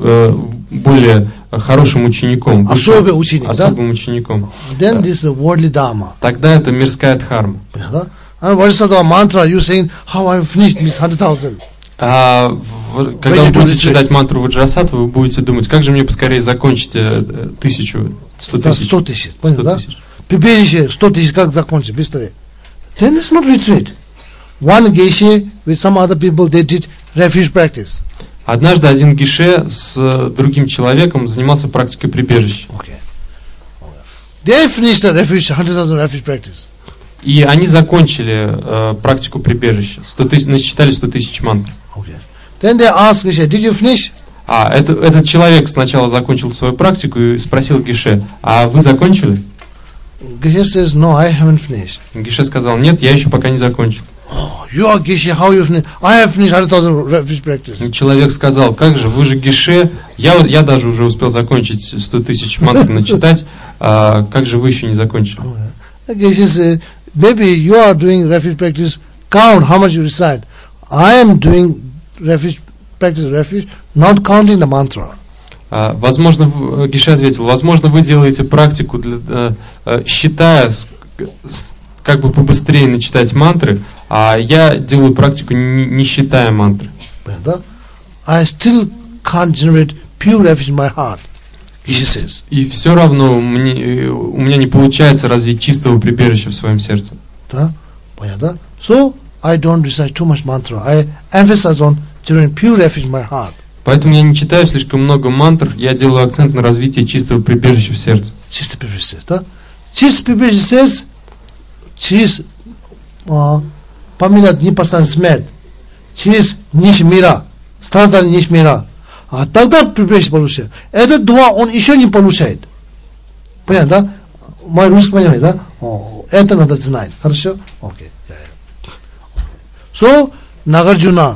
S2: более хорошим учеником,
S1: особым
S2: учеником,
S1: then this is worldly dharma.
S2: Тогда это мирская дхарма.
S1: And Vajrasattva mantra, you saying, how I finished this 100,000.
S2: Когда вы будете читать мантру Ваджрасаттвы, вы будете думать, как же мне поскорее закончить 100 тысяч.
S1: 100 тысяч, понял, да? Теперь 100 тысяч как закончить, быстрее. Then it's not retreat. One Geshe with some other people, they did refuge practice.
S2: Однажды один гише с другим человеком занимался практикой прибежища.
S1: Okay. They finished the refuge, 100,000 refuge practice.
S2: И они закончили практику прибежища, насчитали 100 тысяч мантр.
S1: Okay. Then they asked Geshe, did you finish?
S2: Этот человек сначала закончил свою практику и спросил Гише: а вы закончили?
S1: Geshe says, no, I haven't finished.
S2: Гише сказал: нет, я еще пока не закончил.
S1: Oh, you are Geshe, how you finished? I have finished 100,000 refuge practice.
S2: Человек сказал: как же, вы же Гише, я даже уже успел закончить 100 тысяч мантр начитать, как же вы еще не закончили?
S1: Geshe says, maybe you are doing refuge practice, count how much you recite. I am doing practice, not counting the mantra.
S2: Возможно, Гише ответил: возможно, вы делаете практику, считая, как бы побыстрее начитать мантры, а я делаю практику, не считая мантры.
S1: I still can't generate pure refuge in my heart. Geshe says.
S2: И все равно у меня не получается развить чистого прибежища в своем сердце.
S1: Да? Понятно? So I don't recite too much mantra. I emphasize on generating pure refuge in my heart.
S2: Поэтому я не читаю слишком много мантр, я делаю акцент на развитие чистого прибежища в сердце.
S1: Чистое прибежище, да? Чистое прибежище через поминать непостоянную смерть, через ниш мира, страдания ниш мира. А тогда прибежище получает. Этот дуа он еще не получает. Понятно, да? Мой русский понимает, да? Это надо знать. Хорошо? Окей. So, Nagarjuna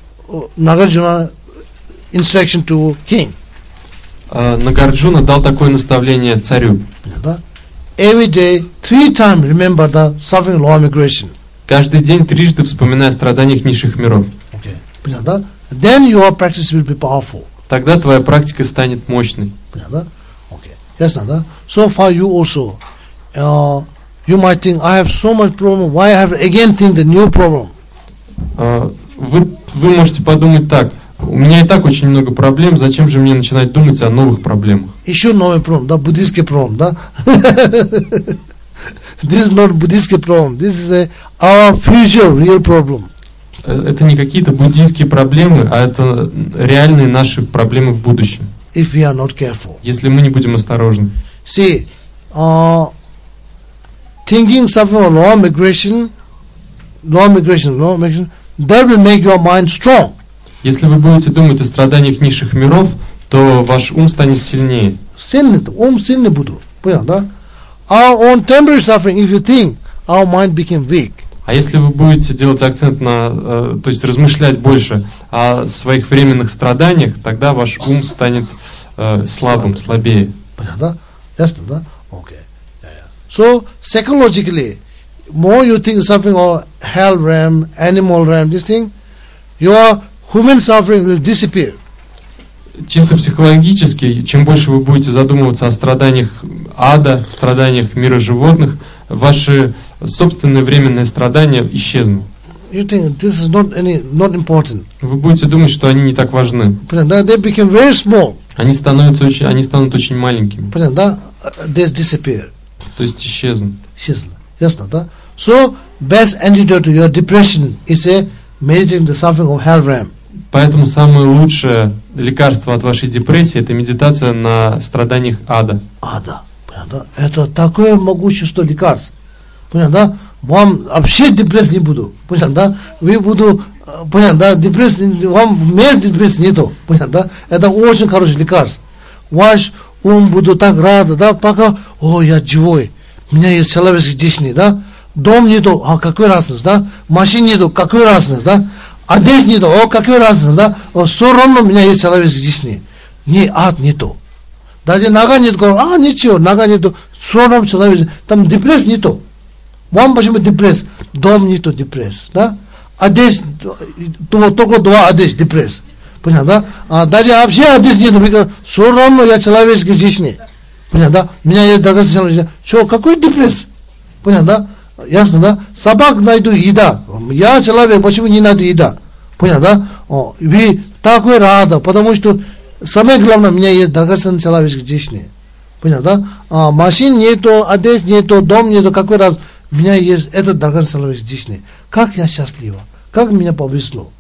S1: instruction to king.
S2: Нагарджуна дал такое наставление царю.
S1: Every day, 3 times remember the suffering law of migration.
S2: Каждый день трижды вспоминая о страданиях низших миров.
S1: Okay. Then your practice will be powerful.
S2: Тогда твоя практика станет мощной.
S1: Okay. Yes, Nanda. So for you also, you might think, I have so much problem. Why I have again think the new problem?
S2: Вы можете подумать так: У меня и так очень много проблем, зачем же мне начинать думать о новых проблемах?
S1: Еще новый проблем, да, буддийский проблем, да. This is not Buddhist problem. This is our future real problem.
S2: Это не какие-то буддийские проблемы, а это реальные наши проблемы в будущем.
S1: If we are not careful.
S2: Если мы не будем осторожны.
S1: See, thinking something of law of migration, that will make your mind strong.
S2: Если вы будете думать о страданиях низших миров, то ваш ум станет сильнее.
S1: Ум сильный буду. Понял, да? Our own temporary suffering, if you think, our mind became weak.
S2: А если вы будете делать акцент на, то есть размышлять больше о своих временных страданиях, тогда ваш ум станет слабым, слабее.
S1: Понятно, да? Ясно, да? Okay. So, psychologically, more you think suffering of hell realm, animal realm, this thing, your human suffering will disappear.
S2: Чисто психологически, чем больше вы будете задумываться о страданиях ада, страданиях мира животных, ваши собственные временные страдания исчезнут.
S1: You think this is not important.
S2: Вы будете думать, что они не так важны.
S1: They become very small.
S2: Они станут очень маленькими.
S1: They disappear.
S2: То есть исчезнут.
S1: Ясно, да? So, best antidote to your depression is meditating the suffering of hell realm.
S2: Поэтому самое лучшее лекарство от вашей депрессии — это медитация на страданиях ада.
S1: Ада, понятно? Это такое могущество лекарств. Понятно, да? Вам вообще депрессии не буду. Понятно, да? Вы буду, понятно, да? Депрессии, вам мест депрессии нету. Понятно, да? Это очень хороший лекарство. Ваш ум буду так рад, да? Пока, я живой. У меня есть человеческие жизни, да? Дом нету, какой разница, да? Машин нету, какой разница, да? А здесь нету, какой разница, да? Все равно у меня есть человеческие жизни. Не ад нету. Даже нога нету, ничего, нога нету, все равно человек, там депресс нету. Вам почему депресс? Дом нету депресс, да? А здесь только два, а здесь депресс. Понятно, да? Даже вообще а здесь нету, все равно я человеческие жизни. Понятно, да? У меня есть драгоценная жизнь. Что, какой депресс? Понятно, да? Ясно, да? Собак найду еда. Я человек, почему не найду еда? Понятно, да? Вы такой рада, потому что самое главное, у меня есть драгоценная человеческая жизнь. Понятно, да? Машин нету, одежд нету, дом нету, какой раз. У меня есть этот драгоценная человеческая жизнь. Как я счастлива, как меня повезло.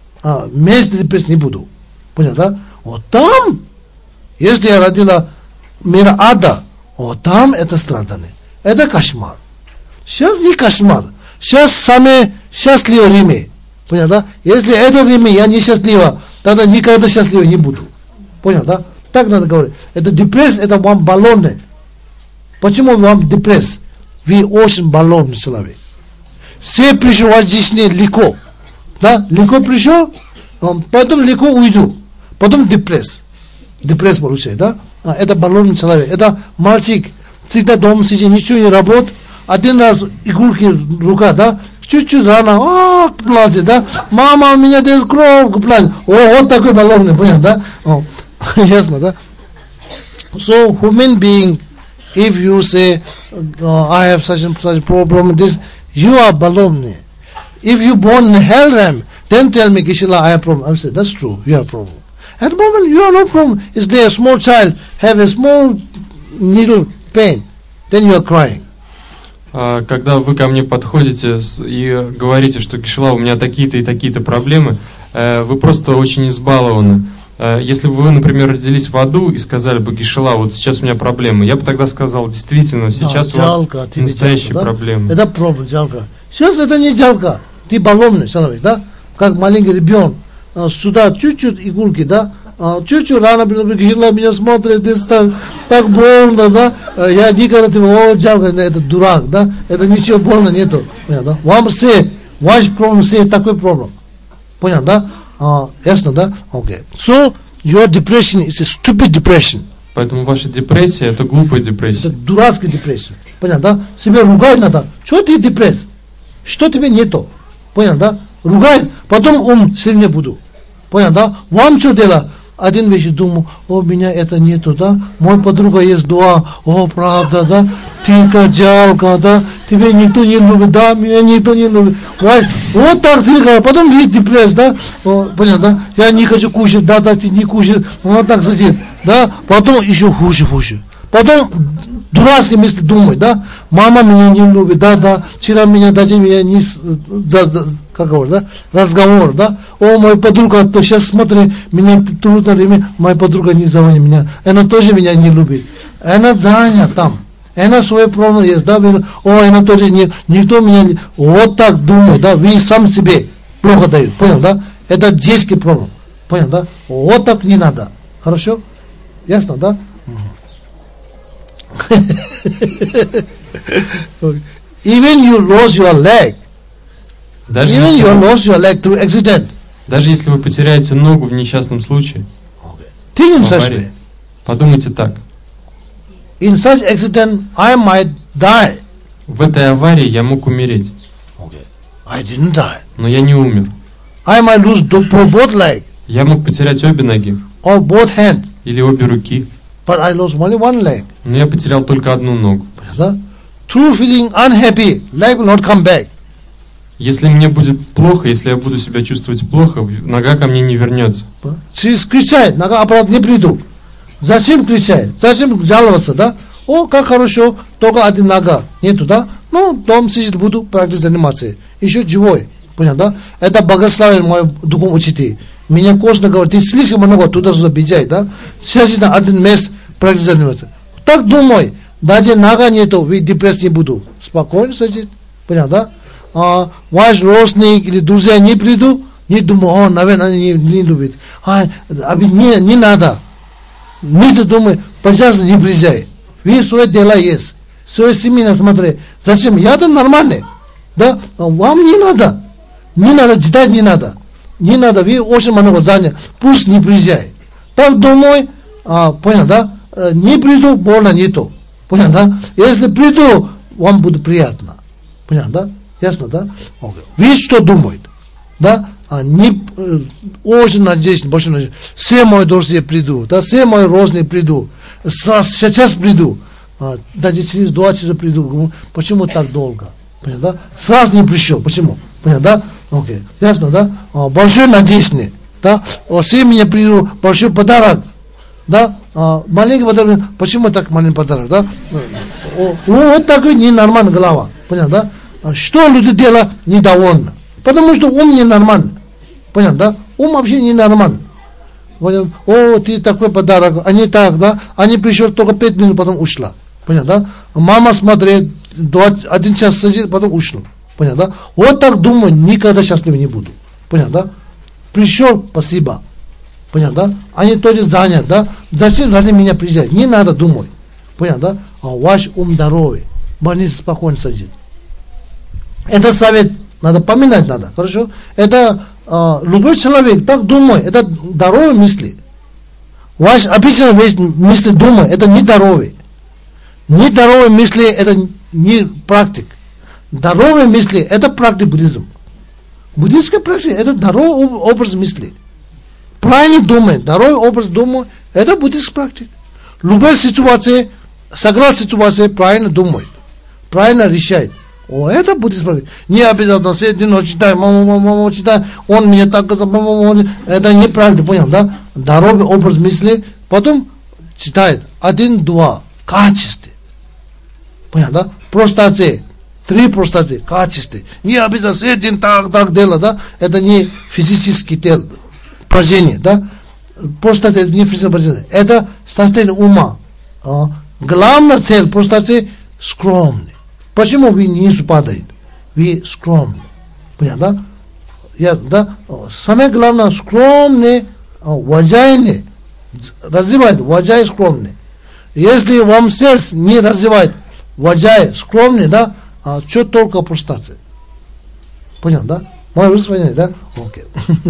S1: Вместе депрессии не буду. Понятно, да? Там, если я родила мира ада, там это страдание. Это кошмар. Сейчас не кошмар. Сейчас самое счастливое время. Понятно, да? Если это время я не счастлива, тогда никогда счастлива не буду. Понятно, да? Так надо говорить. Это депресс, это вам баллоны. Почему вам депресс? Вы очень баллонный человек. Все пришел в вашей жизни легко. Да? Легко пришел, потом легко уйду. Потом депресс. Депресс получает, да? Это баллонный человек. Это мальчик. Всегда дома сидит, ничего не работает. Один раз иголки рука, да? Чуть-чуть рано, плачет, да? Мама, у меня здесь кровь, плачет. Вот такой баллонный, понятно, да? Ясно, да? So, human being, if you say, I have such a problem, this, you are baloney. If you born in hell realm, then tell me, Kishila, I have problem. I say, that's true, you have problem. At the moment, you have no problem. Is there a small child, have a small needle pain, then you are crying.
S2: Когда вы ко мне подходите и говорите, что Кишила, у меня такие-то и такие-то проблемы, вы просто очень избалованы. Если бы вы, например, родились в аду и сказали бы, Кишила, вот сейчас у меня проблемы, я бы тогда сказал, действительно, сейчас у вас настоящие проблемы.
S1: Это проблема, жалко. Сейчас это не жалко. Ты баллонный человек, да? Как маленький ребенок. Сюда чуть-чуть иголки, да? Чуть-чуть рано, Кишила меня смотрит, так больно, да? Я никогда жалко, это дурак, да? Это ничего больно нету. Понятно, да? Вам все, ваш проблем, все такой проблем. Понятно, да? Ясно, да? Okay. So, your depression is a stupid depression.
S2: Поэтому ваша депрессия — это глупая депрессия.
S1: Это дурацкая депрессия. Понятно, да? Себя ругать надо. Что ты депресс? Что тебе нету? Понятно, да? Ругать, потом сильнее буду. Понятно, да? Вам что делать? один вещь думаю, о, меня это нету, да, мой подруга есть дуа, о, правда, да, ты жалко, да, тебе никто не любит, да, меня никто не любит. Вот так ты говоришь, потом есть депресс, да, понятно, да, я не хочу кушать, да, ты не кушаешь, вот так сидит, да, потом еще хуже. Потом дурацкие мысли думай, да, мама меня не любит, да, вчера меня даже меня не, как говорят, да, разговор, да, о, моя подруга, то сейчас смотри, меня трудно время, моя подруга не звонит меня, она тоже меня не любит, она занята там, она свои проблемы есть, да, о, она тоже не, никто меня не, вот так думай, да, вы сам себе плохо дают, понял, да, это детский проблем, понял, да, вот так не надо, хорошо, ясно, да? Even you lost your leg.
S2: Даже
S1: Even
S2: если,
S1: you lost your leg through accident.
S2: даже если вы потеряете ногу в несчастном случае,
S1: Think in
S2: в
S1: such
S2: аварии,
S1: way.
S2: подумайте так.
S1: In such accident, I might die.
S2: В этой аварии я мог умереть,
S1: Okay. I didn't die.
S2: но я не умер.
S1: I might lose both legs
S2: Я мог потерять обе ноги
S1: or both hands,
S2: или обе руки,
S1: but I lost only one leg.
S2: но я потерял только одну ногу.
S1: Through feeling unhappy, leg will not come back.
S2: Если мне будет плохо, если я буду себя чувствовать плохо, нога ко мне не вернется.
S1: Кричает, нога обратно не приду. Зачем кричать? Зачем жаловаться, да? О, как хорошо, только один нога нету, да? Ну, дом сидит, буду практически заниматься. Еще живой, понял, да? Это благословение мой духовный учитель. Меня кожно говорит, ты слишком много туда-сюда бежай, да? Сейчас на один месяц практически заниматься. Так думай, даже нога нету, вы депресс не буду. Спокойно сидит, понял, да? Ваш родственник или друзья не приду, не думаю, о, наверное, они не любят. Не надо. Не думай, пожалуйста, не приезжай. Вы свои дела есть, свои семьи смотри. Зачем? Я-то нормальный. Да? Вам не надо, читать не надо. Не надо, вы очень много заняты, пусть не приезжай. Так думай, понял, да? Не приду, больно нету. Понял, да? Если приду, вам будет приятно. Понял, да? Ясно, да? Okay. Вы что думаете? Да? Очень надеюсь, больше надеюсь. Все мои друзья придут, да? Все мои родственники придут. Сейчас приду. Даже через 2 часа приду. Почему так долго? Понял, да? Сразу не пришел. Почему? Понял, да? Окей. Ясно, да? Большой надеюсь, да? Все меня придут, большой подарок. Да? Маленький подарок. Почему так маленький подарок, да? Вот такой ненормальная голова. Понял, да? Что люди делают недовольны? Потому что ум ненормальный. Понял, да? Ум вообще ненормальный. Понял? О, ты такой подарок. Они так, да? Они пришли только 5 минут, потом ушла. Понял, да? Мама смотрит, 1 час сидит, потом ушла. Понял, да? Вот так думаю, никогда счастливым не буду. Понял, да? Пришел, спасибо. Понял, да? Они тоже заняты, да? Зачем ради меня приезжать? Не надо думать. Понял, да? Ваш ум здоровый. Больница спокойно сидит. Это совет, надо поминать надо, хорошо? Это любой человек так думает, это здоровые мысли. Ваш описанный весь мысли думает, это не здоровые. Нездоровые мысли, это не практик. Здоровые мысли, это практик буддизм. Буддийская практика, это здоровый образ мысли. Правильно думает, здоровый образ думает, это буддийская практика. Любая ситуация, согласно ситуации, правильно думает, правильно решает. О, это буддийская практика. Не обязательно сидеть, но читай, мама, читай, он меня так сказал, это не практика, понял, да? Здоровый образ мысли, потом читает 1, 2, качество. Понял, да? Простация. 3 простации, качество. Не обязательно сидеть, так делать, да? Это не физический тело, упражнение, да? Простация, это не физическое упражнение. Это состояние ума. Главная цель простации скромный. Почему вы не падаете? Вы скромны. Понятно, да? Да? Самое главное, скромный, уважаемый, развивает, уважаемый, скромный. Если вам сердце не развивает, уважаемый, скромный, да? Что только простация? Понял, да? Мое высказывание, да? Окей.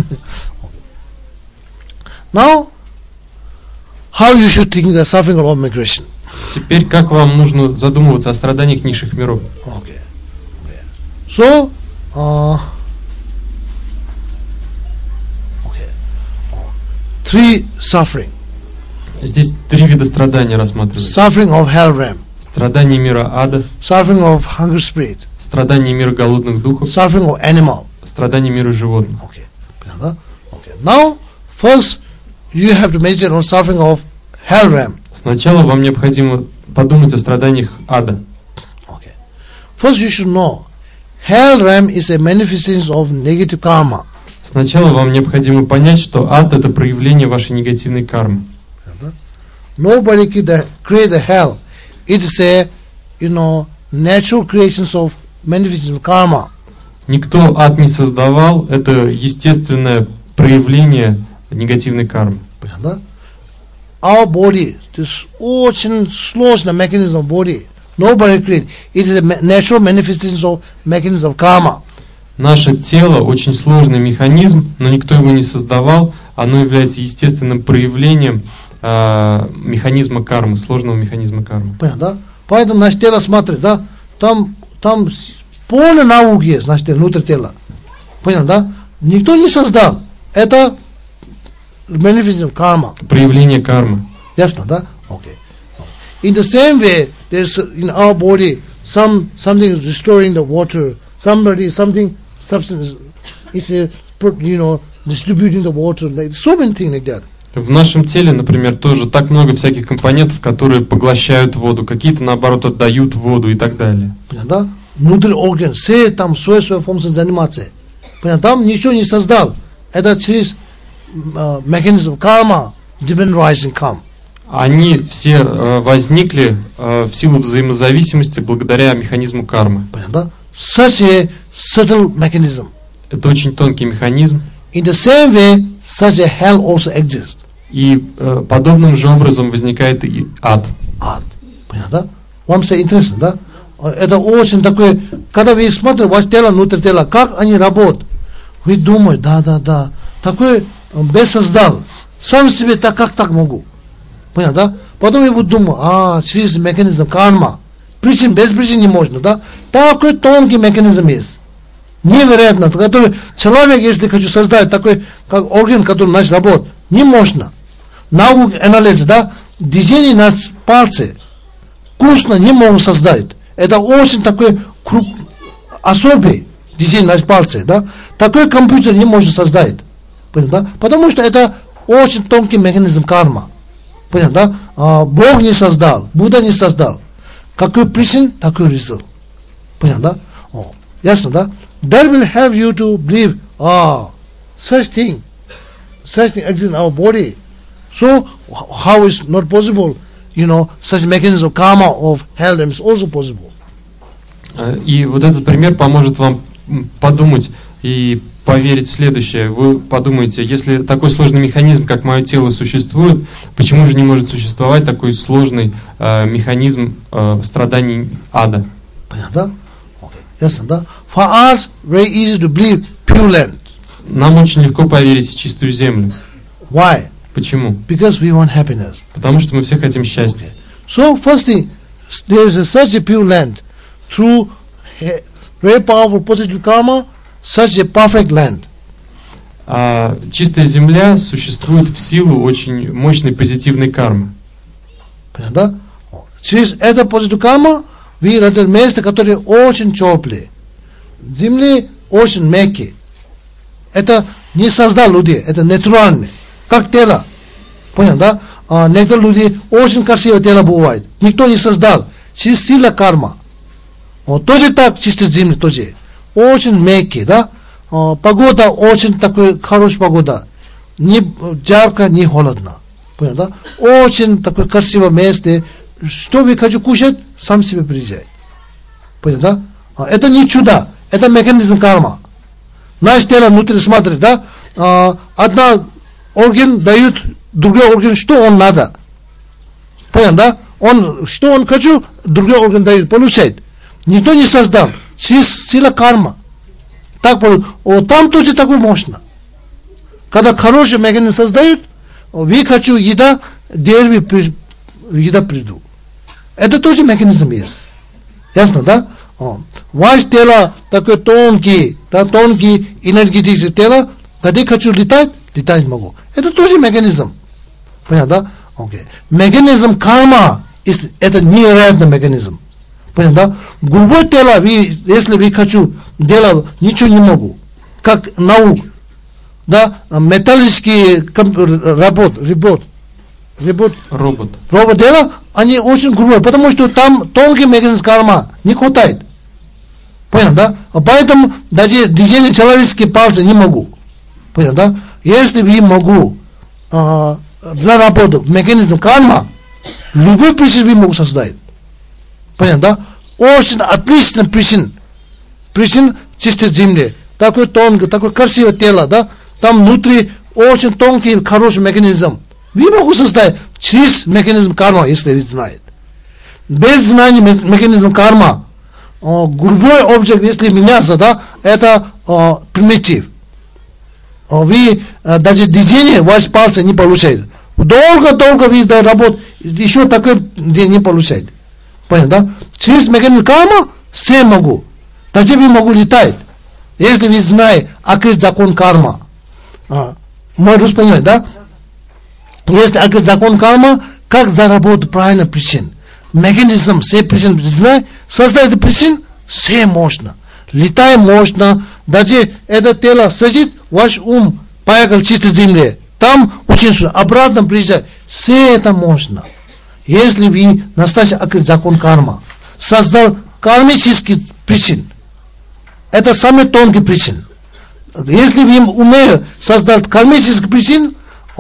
S1: Now, how you should think the suffering of migration?
S2: Теперь как вам нужно задумываться о страданиях низших миров?
S1: Okay. So, three suffering.
S2: Здесь 3 вида страданий рассматриваются.
S1: Suffering of hell realm,
S2: Страдания мира ада,
S1: suffering of hunger spirit,
S2: страдания мира голодных духов,
S1: suffering of animal.
S2: страдания мира животных.
S1: Okay. Okay. Now, first you have to meditate on suffering of hell realm.
S2: Сначала вам необходимо подумать о страданиях ада.
S1: Okay. First you should know, hell realm is a manifestation of negative karma.
S2: Сначала вам необходимо понять, что ад — это проявление вашей негативной кармы.
S1: Nobody can create the hell. It is a, natural creations of manifestation of karma.
S2: Никто ад не создавал, это естественное проявление негативной кармы.
S1: Our body, this очень сложный mechanism of body, nobody create. It is a natural manifestation of mechanism of karma.
S2: Наше тело очень сложный механизм, но никто его не создавал. Оно является естественным проявлением механизма кармы, сложного механизма кармы.
S1: Понятно, да? Поэтому наше тело, смотри, да, там полная наука есть, наше тело, внутри тела. Понятно, да? Никто не создал. Это manifestation karma.
S2: Проявление кармы.
S1: Ясно, да? Okay. In the same way, there's in our body something is restoring the water. Something substance is distributing the water. Like so many things like that.
S2: В нашем теле, например, тоже так много всяких компонентов, которые поглощают воду, какие-то, наоборот, отдают воду и так далее.
S1: Понятно, да? Внутри орган, все там свои функции заниматься. Понятно, там ничего не создал. Это через механизм карма, divine rising come.
S2: Они все возникли в силу взаимозависимости благодаря механизму кармы.
S1: Понятно, да? Such a subtle mechanism.
S2: Это очень тонкий механизм.
S1: In the same way, such a hell also exists.
S2: И подобным же образом возникает и ад.
S1: Ад. Понятно, да? Вам все интересно, да? Это очень такое, когда вы смотрите ваше тело, внутрь тела, как они работают, вы думаете, да, такой без создал, сам себе как так могу. Понятно, да? Потом я буду думать, через механизм карма, причин, без причин не можно, да? Такой тонкий механизм есть. Невероятно, который человек, если хочу создать такой, как орган, который начал работать, не можно. Наука, анализ, да, движение на пальце, вкусно не могут создать. Это очень такой особый движение на пальце, да. Такой компьютер не может создать. Понятно, да? Потому что это очень тонкий механизм карма. Понятно, да? Бог не создал, Будда не создал. Какой причин, такой результат. Понятно, да? Ясно, да? That will have you to believe, such thing exists in our body. So, how is not possible, such mechanism of karma of hell is also possible.
S2: И вот этот пример поможет вам подумать и поверить в следующее. Вы подумаете, если такой сложный механизм, как мое тело, существует, почему же не может существовать такой сложный механизм страданий ада?
S1: Понятно? Ясно, да? For us, very easy to believe pure land.
S2: Нам очень легко поверить в чистую землю.
S1: Why?
S2: Почему?
S1: Because we want happiness.
S2: Потому что мы все хотим счастья.
S1: So, first thing, there is such a pure land. Through very powerful positive karma, such a perfect land.
S2: Чистая земля существует в силу очень мощной позитивной кармы.
S1: Понятно? Через это позитивную карму вы найдете место, которое очень теплое. Земли очень мягкие. Это не создал люди, это натурально. Как тело. Понятно, да? Некоторые люди очень красивое тело бывает. Никто не создал. Через сила карма. Тоже так, чисто земли тоже. Очень мягкие, да? Погода очень такой хорошая погода. Не жарко, не холодно. Понятно, да? Очень такое красивое место. Что вы хотите кушать, сам себе приезжай. Понятно, да? Это не чудо, это механизм карма. Наше тело внутри смотрит, да? Одна орган дает другой орган, что он надо. Понятно, да? Что он хочет, другой орган дает, получает. Никто не создал. Сила карма. Так, там тоже такое можно. Когда хороший механизм создают, вы хочу еда, дерево еда приду. Это тоже механизм есть. Ясно, да? Ваше тело такое тонкий, да, тонкий энергетическое тело, когда хочу летать, летать могу. Это тоже механизм. Понятно, да? Окей. Механизм карма, это невероятный механизм. Понятно, да? Грубое тело, если вы хочу делать, ничего не могу. Как наука. Да? Металлические робот дело, они очень грубые, потому что там тонкий механизм карма не хватает. Понятно, да? Поэтому даже движение человеческих пальцев не могу. Понятно, да? Если вы могу заработать механизм карма, любой причин вы могу создать. Понятно, да? Очень отличный причин чистой земли. Такой тонкий, такое красивое тело, да? Там внутри очень тонкий, хороший механизм. Вы могу создать через механизм карма, если вы знаете. Без знания механизма карма, грубой объект, если меняется, да, это примитив. Вы даже движение ваши пальцы не получаете. Долго вы работаете, еще такой день не получаете. Понятно, да? Через механизм карма все могу. Даже вы могу летать. Если вы знаете открыть закон карма. Мой рус понимает, да? Если открыть закон карма, как заработать правильно причин. Механизм, все причины знать, создать причин, все можно. Летать можно, даже это тело сидит, ваш ум поехал чистой земле. Там учиться, обратно приезжать. Все это можно. Если вы настоящий открыть закон карма, создал кармический причин. Это самый тонкий причин. Если вы умеете создать кармический причин,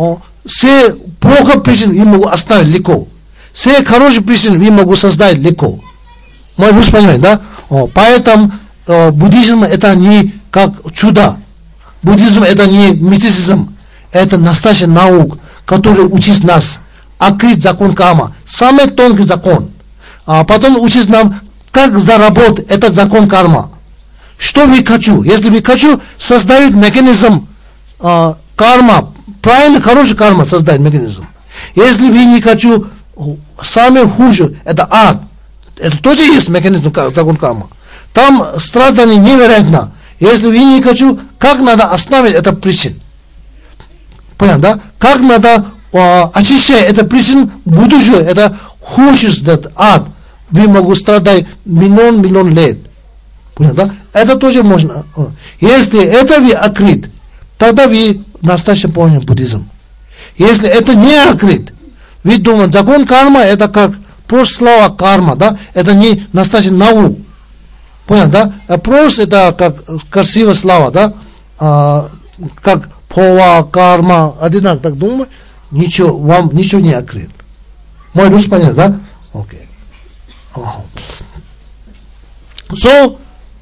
S1: все плохо причин вы могут оставить легко. Все хорошие причины вы могут создать легко. Мой муж понимает, да? Поэтому буддизм это не как чудо. Буддизм это не мистицизм. Это настоящая наука, которая учит нас открыть закон карма. Самый тонкий закон. А потом учит нам, как заработать этот закон карма. Что вы хочу? Если вы хочу, создают механизм карма. Правильно, хороший карма создать механизм. Если вы не хочу, самое хуже, это ад. Это тоже есть механизм закон карма. Там страдание невероятно. Если вы не хочу, как надо остановить это причин? Понятно, да? Как надо очищать это причин будущее, это хуже, этот ад. Вы могут страдать миллион лет. Понятно, да? Это тоже можно. Если это вы открыт, тогда вы настоящий понял буддизм. Если это не открыт, вы думаете, закон карма это как просто слово карма, да? Это не настоящий наука. Понятно, да? Просто это как красивое слово, да? Как пова, карма, одинаково так думаю, ничего, вам ничего не открыт. Мой рус понятно, да? Окей. So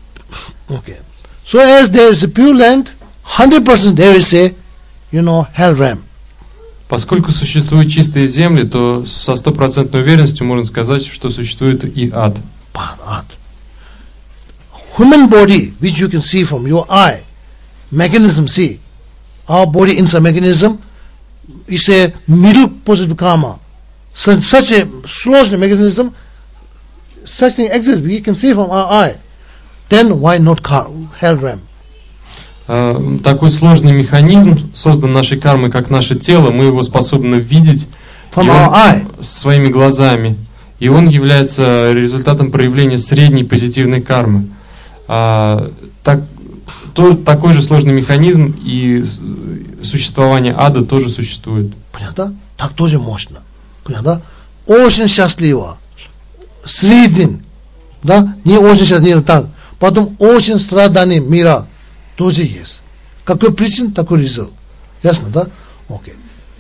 S1: as there is a pure land, 100% there is a, hell realm.
S2: Поскольку существуют чистые земли, то со 100% уверенностью можно сказать, что существует и ад.
S1: Ад. Human body, which you can see from your eye, mechanism, see, our body inside mechanism is a middle positive karma. So, such a sложный mechanism, such thing exists, we can see from our eye. Then why not hell realm?
S2: Такой сложный механизм создан нашей кармой, как наше тело, мы его способны видеть своими глазами. И он является результатом проявления средней позитивной кармы. Такой же сложный механизм и существование ада тоже существует.
S1: Понятно? Так тоже можно. Понятно? Очень счастливо. Средний. Да? Не очень счастливо, так. Потом очень страдание мира тоже есть. Какой причин, такой результат. Ясно, да? Окей.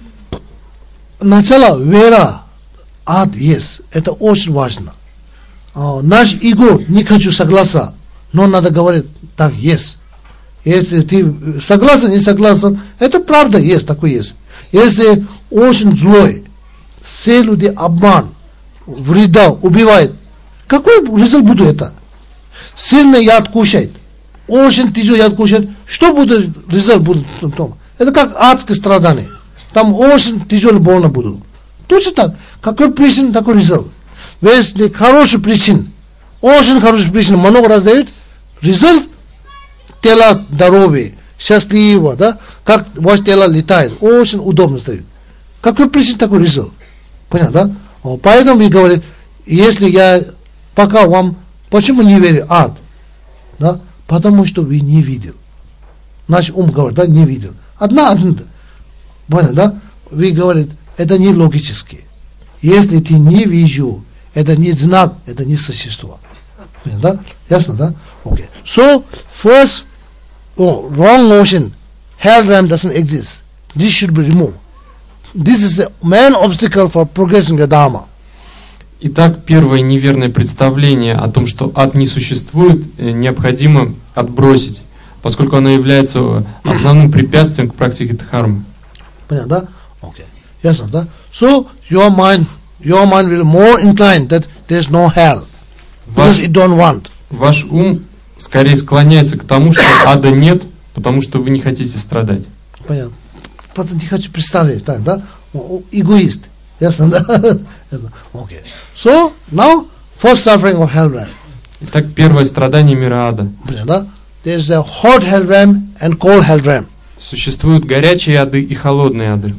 S1: Начало вера, ад есть. Это очень важно. Наш эго не хочу согласиться, но надо говорить, так есть. Если ты согласен, не согласен, это правда есть, такой есть. Если очень злой, все люди обман, вреда, убивает, какой результат будет это? Сильный яд кушает, очень тяжелый яд кушает, что будет результат будет в том? Это как адское страдание. Там очень тяжело больно будут. Точно так. Какой причин, такой результат. Если хороший причин, очень хороший причин много раз дают, результат тело здоровье, счастливо, да, как ваше тело летает, очень удобно стоит. Какой причина такой результат? Понятно, да? Поэтому мы говорим, если я пока вам, почему не верю ад? Да? Потому что вы не видел. Наш ум говорит, да, не видел. Одна. Понятно, да? Вы говорите, это не логически. Если ты не видишь, это не знак, это не существо. Понятно, да? Ясно, да? Okay. So, first, wrong notion, hell realm doesn't exist. This should be removed. This is the main obstacle for progressing the Dharma.
S2: Итак, первое неверное представление о том, что ад не существует, необходимо отбросить, поскольку оно является основным препятствием к практике дхармы.
S1: Понятно, да? Okay. Ясно, да? So, your mind will more inclined that there is no hell. Because it don't want.
S2: Ваш ум скорее склоняется к тому, что ада нет, потому что вы не хотите страдать.
S1: Понятно. Просто не хочу представлять, так, да? Эгоист. Ясно, да? Okay. So, now, first suffering of hell realm.
S2: Итак, первое страдание мира ада.
S1: Понятно, да? There is a hot hell realm and cold hell realm.
S2: Существуют горячие ады и холодные ады.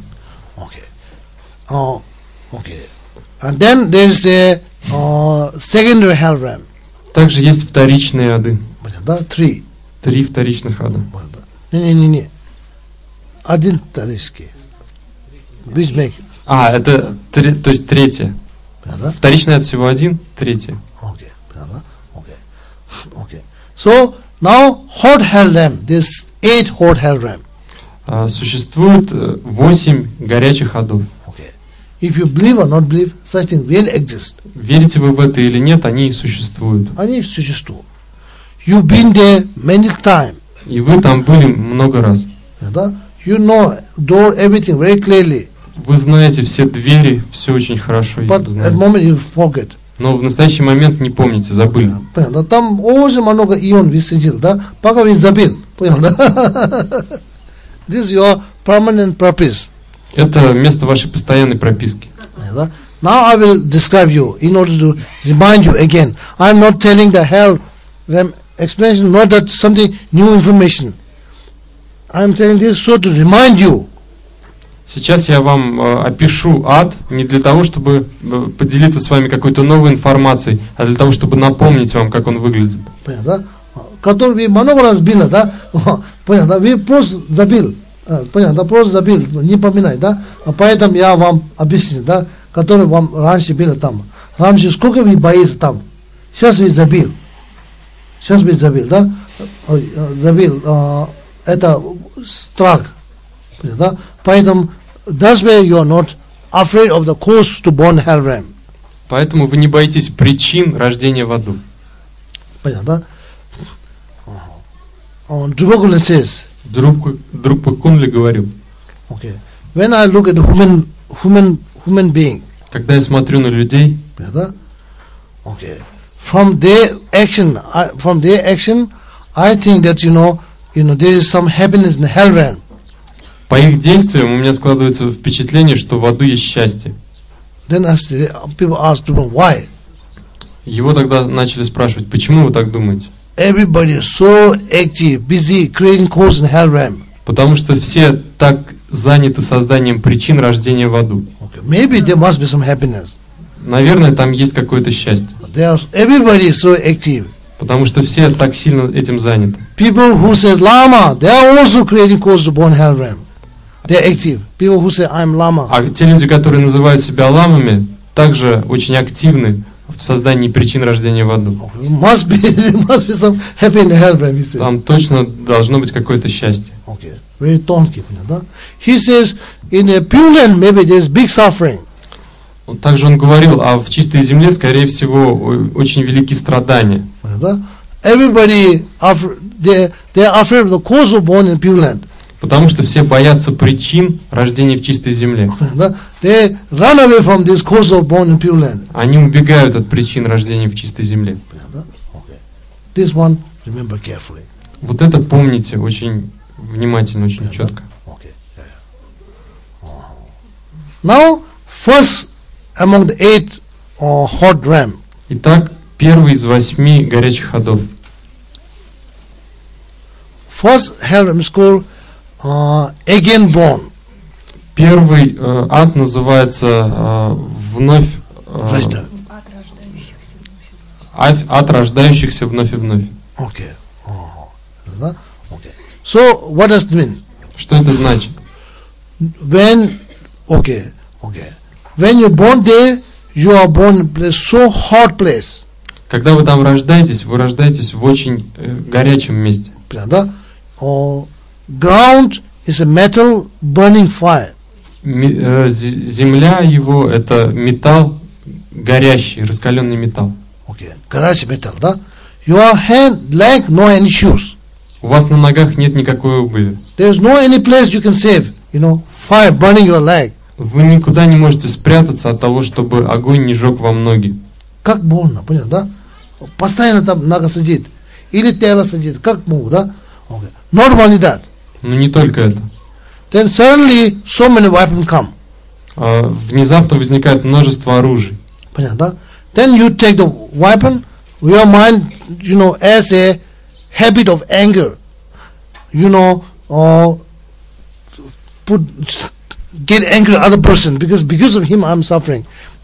S1: Okay. Okay. And then there is a secondary hell realm.
S2: Также есть вторичные ады.
S1: Понятно, да? Три
S2: вторичных ада.
S1: Не. Один вторичный. Which make?
S2: Это то есть третье.
S1: Понятно?
S2: Вторичный ад всего один, третье.
S1: Okay. Понятно? Okay. So now hot hell realm. There's 8 hot hell realm.
S2: Существует 8 горячих адов.
S1: Okay. If you believe or not believe, such things will exist.
S2: Верите вы в это или нет, они существуют.
S1: Они существуют. You've been there many times.
S2: И вы там были много раз.
S1: Да? You know door everything very clearly.
S2: Вы знаете все двери, все очень хорошо.
S1: But at the moment you forget.
S2: Но в настоящий момент не помните, забыли.
S1: Понятно. Там очень много ион высадил, да? Пока вы забыл. Понял, да? This is your permanent purpose.
S2: Это место вашей постоянной прописки.
S1: Now I will describe you in order to remind you again. I am not telling the hell explanation, not that something new information. I am telling this so to remind you.
S2: Сейчас я вам опишу ад не для того, чтобы поделиться с вами какой-то новой информацией, а для того, чтобы напомнить вам, как он выглядит.
S1: Понятно, да? Который вы много раз били, да? Понятно, вы просто забил. Понятно, просто забил, не поминай, да? Поэтому я вам объясню, да? Который вам раньше было там. Раньше сколько вы боитесь там? Сейчас вы забил. Да? Забил. Это страх. Да? Поэтому that's why you are not afraid of the cause to born hell realm.
S2: Поэтому вы не боитесь причин рождения в аду.
S1: Понятно, да? Drupakula says.
S2: Друпа Кунли говорил.
S1: Okay. When I look at human being.
S2: Когда я смотрю на людей.
S1: Понятно? Okay. From their action, I think that you know there is some happiness in the hell realm.
S2: По их действиям у меня складывается впечатление, что в аду есть счастье.
S1: Then people ask why.
S2: Его тогда начали спрашивать, почему вы так думаете?
S1: Everybody is so active, busy creating cause in hell realm.
S2: Потому что все так заняты созданием причин рождения в аду.
S1: Okay. Maybe there must be some happiness.
S2: Наверное, там есть какое-то счастье.
S1: Everybody is so active.
S2: Потому что все так сильно этим заняты.
S1: People who say Lama, they are also creating cause to born hell realm. They are active. People who say I'm Lama.
S2: А те люди, которые называют себя ламами, также очень активны в создании причин рождения в аду.
S1: Must be some happy in hell realm, he says.
S2: Там точно должно быть какое-то счастье.
S1: Okay. Very tонкий, да? He says in a pure land maybe there is big suffering.
S2: Также он говорил, а в чистой земле, скорее всего, очень велики страдания.
S1: Everybody, they are afraid of the cause of born in pure land.
S2: Потому что все боятся причин рождения в чистой земле.
S1: They run away from this cause of born in pure land.
S2: Они убегают от причин рождения в чистой земле.
S1: This one remember carefully.
S2: Вот это помните очень внимательно, очень четко.
S1: Now, first among the 8 hot realm.
S2: Итак, первый из 8 горячих адов.
S1: first hell is called again born.
S2: Первый ад называется вновь ад рождающихся вновь и вновь.
S1: Okay. Okay. So what does it mean?
S2: Что это значит?
S1: When you're born there, you are born in a so hot place.
S2: Когда вы там рождаетесь, вы рождаетесь в очень горячем месте.
S1: Ground is a metal burning fire.
S2: Земля его это металл горящий, раскаленный металл.
S1: Okay, горячий металл, да? Your hand, leg, no any shoes.
S2: У вас на ногах нет никакой обуви.
S1: There is no any place you can save, fire burning your leg.
S2: Вы никуда не можете спрятаться от того, чтобы огонь не жег вам ноги.
S1: Как больно, понятно, да? Постоянно там нога сидит, или тело сидит, как могу, да? Okay. Not only that.
S2: Но не только это.
S1: Then suddenly so many weapons come.
S2: Внезапно возникает множество оружий.
S1: Понятно, да? Then you take the weapon, your mind, as a habit of anger, get angry at other person because of him I'm suffering.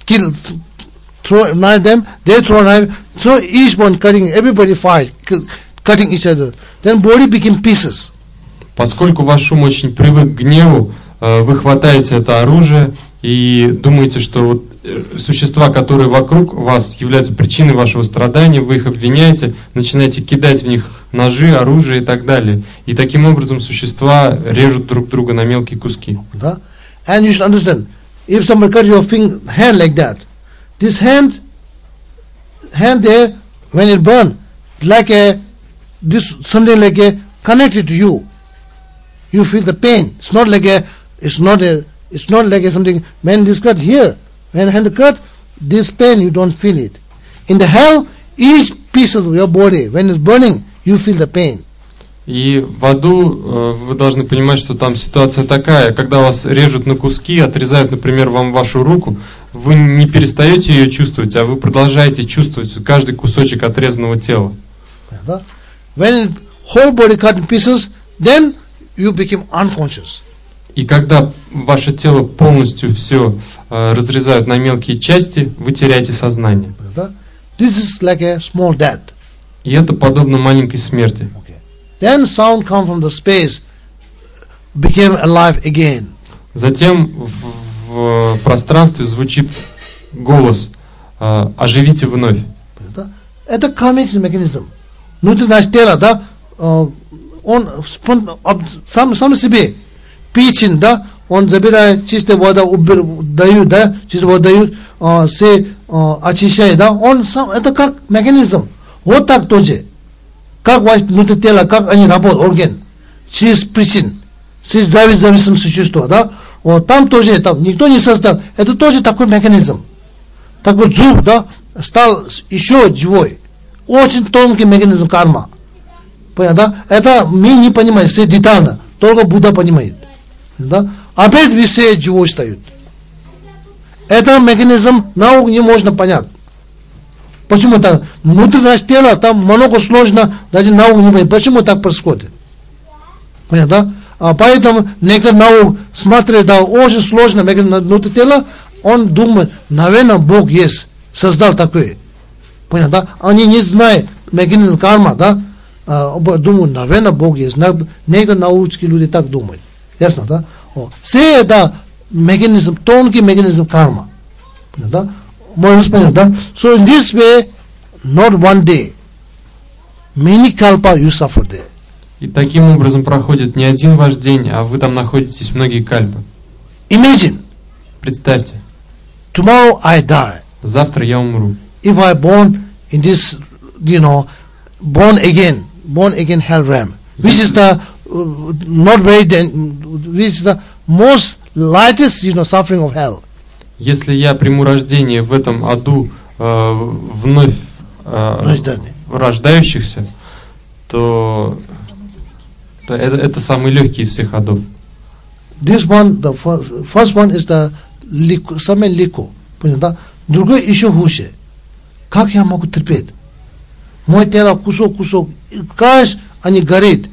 S1: Throw knife them, they throw knife, so each one cutting, everybody fight, cutting each other. Then body became pieces.
S2: Поскольку ваш ум очень привык к гневу, вы хватаете это оружие и думаете, что существа, которые вокруг вас являются причиной вашего страдания, вы их обвиняете, начинаете кидать в них ножи, оружие и так далее. И таким образом существа режут друг друга на мелкие куски.
S1: Да? And you should understand, if somebody cut your hand like that, this hand there, when it burn, something like a connected to you. You feel the pain. It's not like something. When this cut here, when hand cut, this pain you don't feel it. In the hell, each piece of your body, when it's burning, you feel the pain.
S2: И в аду вы должны понимать, что там ситуация такая, когда вас режут на куски, отрезают, например, вам вашу руку, вы не перестаете ее чувствовать, а вы продолжаете чувствовать каждый кусочек отрезанного тела.
S1: When whole body cut in pieces, then you become unconscious.
S2: И когда ваше тело полностью все разрезают на мелкие части, вы теряете сознание.
S1: This is like a small death.
S2: И это подобно маленькой смерти.
S1: Then sound come from the space, became alive again.
S2: Затем в пространстве звучит голос: оживите вновь.
S1: Это karmic mechanism. Внутреннее тело, да, он сам себе печень, да, он забирает чистую воду, дают, да, чистую воду дают, все очищает, да, он сам, это как механизм. Вот так тоже. Как внутри тела, как они работают, орган, через причин, через зависимое существо, да, вот там тоже, там никто не создал, это тоже такой механизм. Такой зуб, да, стал еще живой. Очень тонкий механизм карма. Понятно, да? Это мы не понимаем, все детально, только Будда понимает. Да? Опять все живой стают. Это механизм наук не можно понять. Почему так? Внутреннее тело, там много сложно, даже наук не понимает. Почему так происходит? Понятно, да? Поэтому некоторые наук смотрят, да, очень сложно механизм внутри тела, он думает, наверное, Бог есть, создал такое. Понятно, да? Они не знают механизм карма, да? Думают, наверное, Бог есть. Некоторые научные люди так думают. Ясно, да? Все это механизм, тонкий механизм карма. Понятно, да? Можно понять, да? So in this way, not one day, many kalpa you suffer there.
S2: И таким образом проходит не один ваш день, а вы там находитесь многие кальпы.
S1: Imagine.
S2: Представьте.
S1: Tomorrow I die.
S2: Завтра я умру.
S1: If I born in this, born again hell realm, which is the not very, which is the most lightest, suffering of hell.
S2: Если я приму рождение в этом аду вновь рождающихся, то это самый легкий из всех адов.
S1: This one, the first one is the самый легкий. Понятно? Другой еще хуже. Как я могу терпеть? Мой тело кусок, каждый они горит.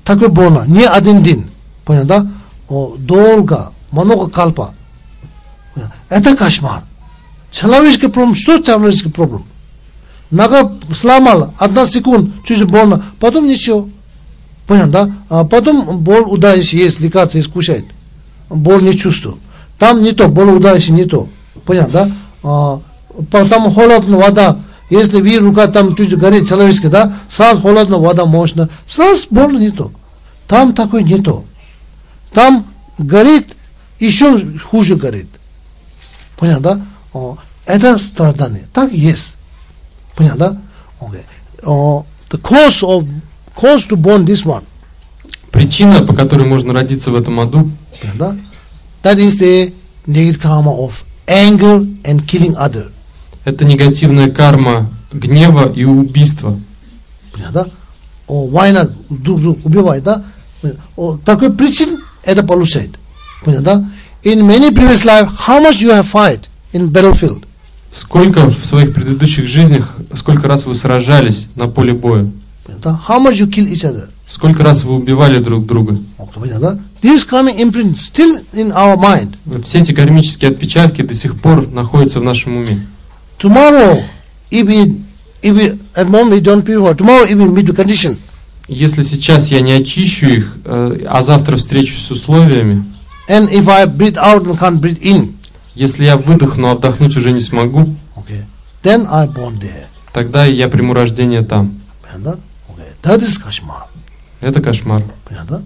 S1: такой больно, не один день, понял, да? Долго, много кальпа. Это кошмар. Человеческий проблем, что человеческий проблем? Нога сломала, 1 секунда, чуть больно, потом ничего. Понял, да? А потом боль ударяющая есть, лекарство есть, кушает. Боль не чувствую. Там не то, боль ударяющая не то. Понял, да? Там холодная вода. Если вы рука там чуть горит человеческая, да? Сразу холодная вода мощная. Сразу больно не то. Там такой не то. Там горит, еще хуже горит. Понял, да? Это страдание. Так есть. Понял, да? Okay. The cause to born this one.
S2: Причина, по которой можно родиться в этом аду,
S1: Понял, да? That is the negative karma of anger and killing other.
S2: это негативная карма гнева и убийства.
S1: Понял, да? Война друг друга убивает, да? Такой причин это получает. Понял, да? In many previous life, how much you have fight in battlefield?
S2: Сколько в своих предыдущих жизнях, сколько раз вы сражались на поле боя?
S1: How much you kill each other?
S2: Сколько раз вы убивали друг друга?
S1: This karmic imprint still in our mind.
S2: Все эти кармические отпечатки до сих пор находятся в нашем уме.
S1: Tomorrow, if we at moment we don't purify, tomorrow if we meet the condition.
S2: Если сейчас я не очищу их, а завтра встречусь с условиями,
S1: And if I breathe out and can't breathe in,
S2: если я выдохну, а вдохнуть уже не смогу,
S1: then I born there.
S2: тогда я приму рождение там.
S1: That is kashmar.
S2: Это кошмар.
S1: Понятно?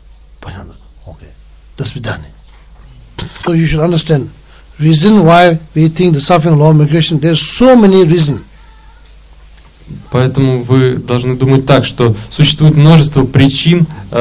S1: До свидания. So you should understand reason why we think the suffering law of migration. There's so many reasons.
S2: Поэтому вы должны думать так, что существует множество причин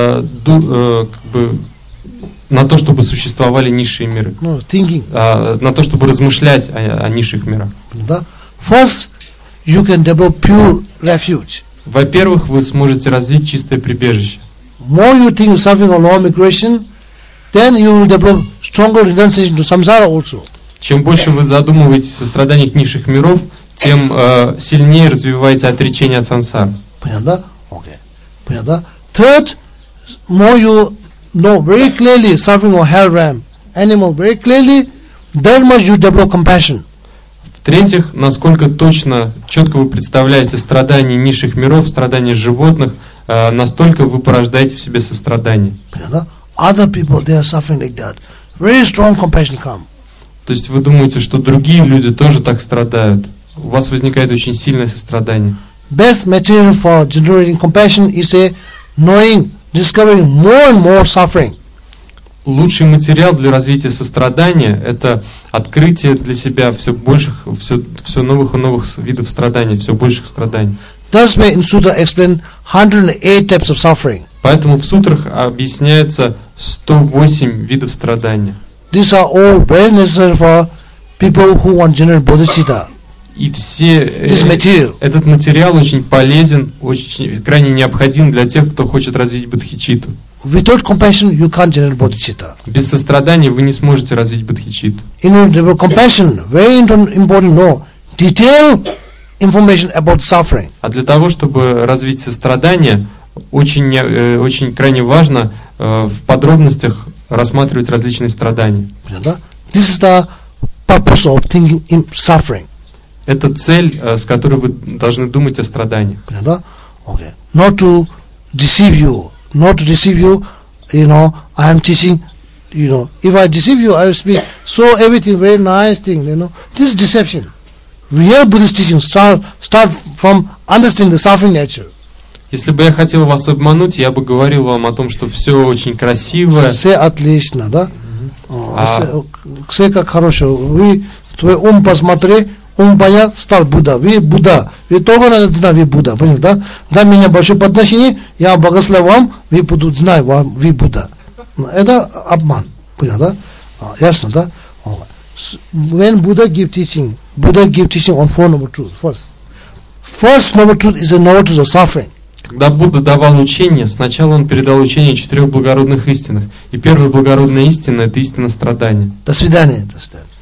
S2: на то, чтобы существовали низшие миры.
S1: No, thinking.
S2: На то, чтобы размышлять о низших мирах.
S1: First, you can develop pure refuge.
S2: Во-первых, вы сможете развить чистое прибежище.
S1: More you think of suffering of law of migration, then you will develop stronger renunciation to samsara also.
S2: Чем больше вы задумываетесь о страданиях низших миров, тем сильнее развиваете отречение от сансары.
S1: Понятно? Понятно? Third, more you know very clearly suffering of hell realm, animal very clearly, that much you develop compassion.
S2: В-третьих, насколько точно, четко вы представляете страдания низших миров, страдания животных, настолько вы порождаете в себе сострадание.
S1: Other people, they are suffering like that. Very strong compassion come.
S2: То есть вы думаете, что другие люди тоже так страдают. У вас возникает очень сильное сострадание.
S1: Best material for generating compassion is a knowing, discovering more and more suffering.
S2: Лучший материал для развития сострадания – это открытие для себя все новых и новых видов страданий, все больших страданий.
S1: Thus way in Sutra explain 108 types of suffering.
S2: Поэтому в сутрах объясняются 108 видов страдания.
S1: These are all very necessary for people who want generate bodhicitta.
S2: И этот материал очень полезен, очень крайне необходим для тех, кто хочет развить бодхичитту.
S1: Without compassion, you can't generate bodhicitta.
S2: Без сострадания вы не сможете развить бодхичитту.
S1: In order to develop compassion, very important know detailed information about suffering.
S2: А для того, чтобы развить сострадание, очень крайне важно в подробностях рассматривать различные страдания.
S1: This is the purpose of thinking in suffering.
S2: Это цель, с которой вы должны думать о страдании.
S1: Not to deceive you. Not to deceive you, I am teaching, if I deceive you, I will speak so everything very nice thing, This is deception. Real Buddhist teaching start from understanding the suffering nature.
S2: Если бы я хотел вас обмануть, я бы говорил вам о том, что все очень красиво.
S1: Все отлично, да? Все как хорошо. Вы твой ум посмотри, ум понял, стал Будда. Вы Будда. Вы только надо знать, вы Будда. Понял, да? Дай меня большое подношение, я благословю вам, вы будут знать, вы Будда. Это обман. Понял, да? Ясно, да? When Buddha give teaching on four noble truths. First noble truth is a noble truth of suffering.
S2: Когда Будда давал учение, сначала он передал учение о 4 благородных истинах. И первая благородная истина – это истина страдания.
S1: До свидания.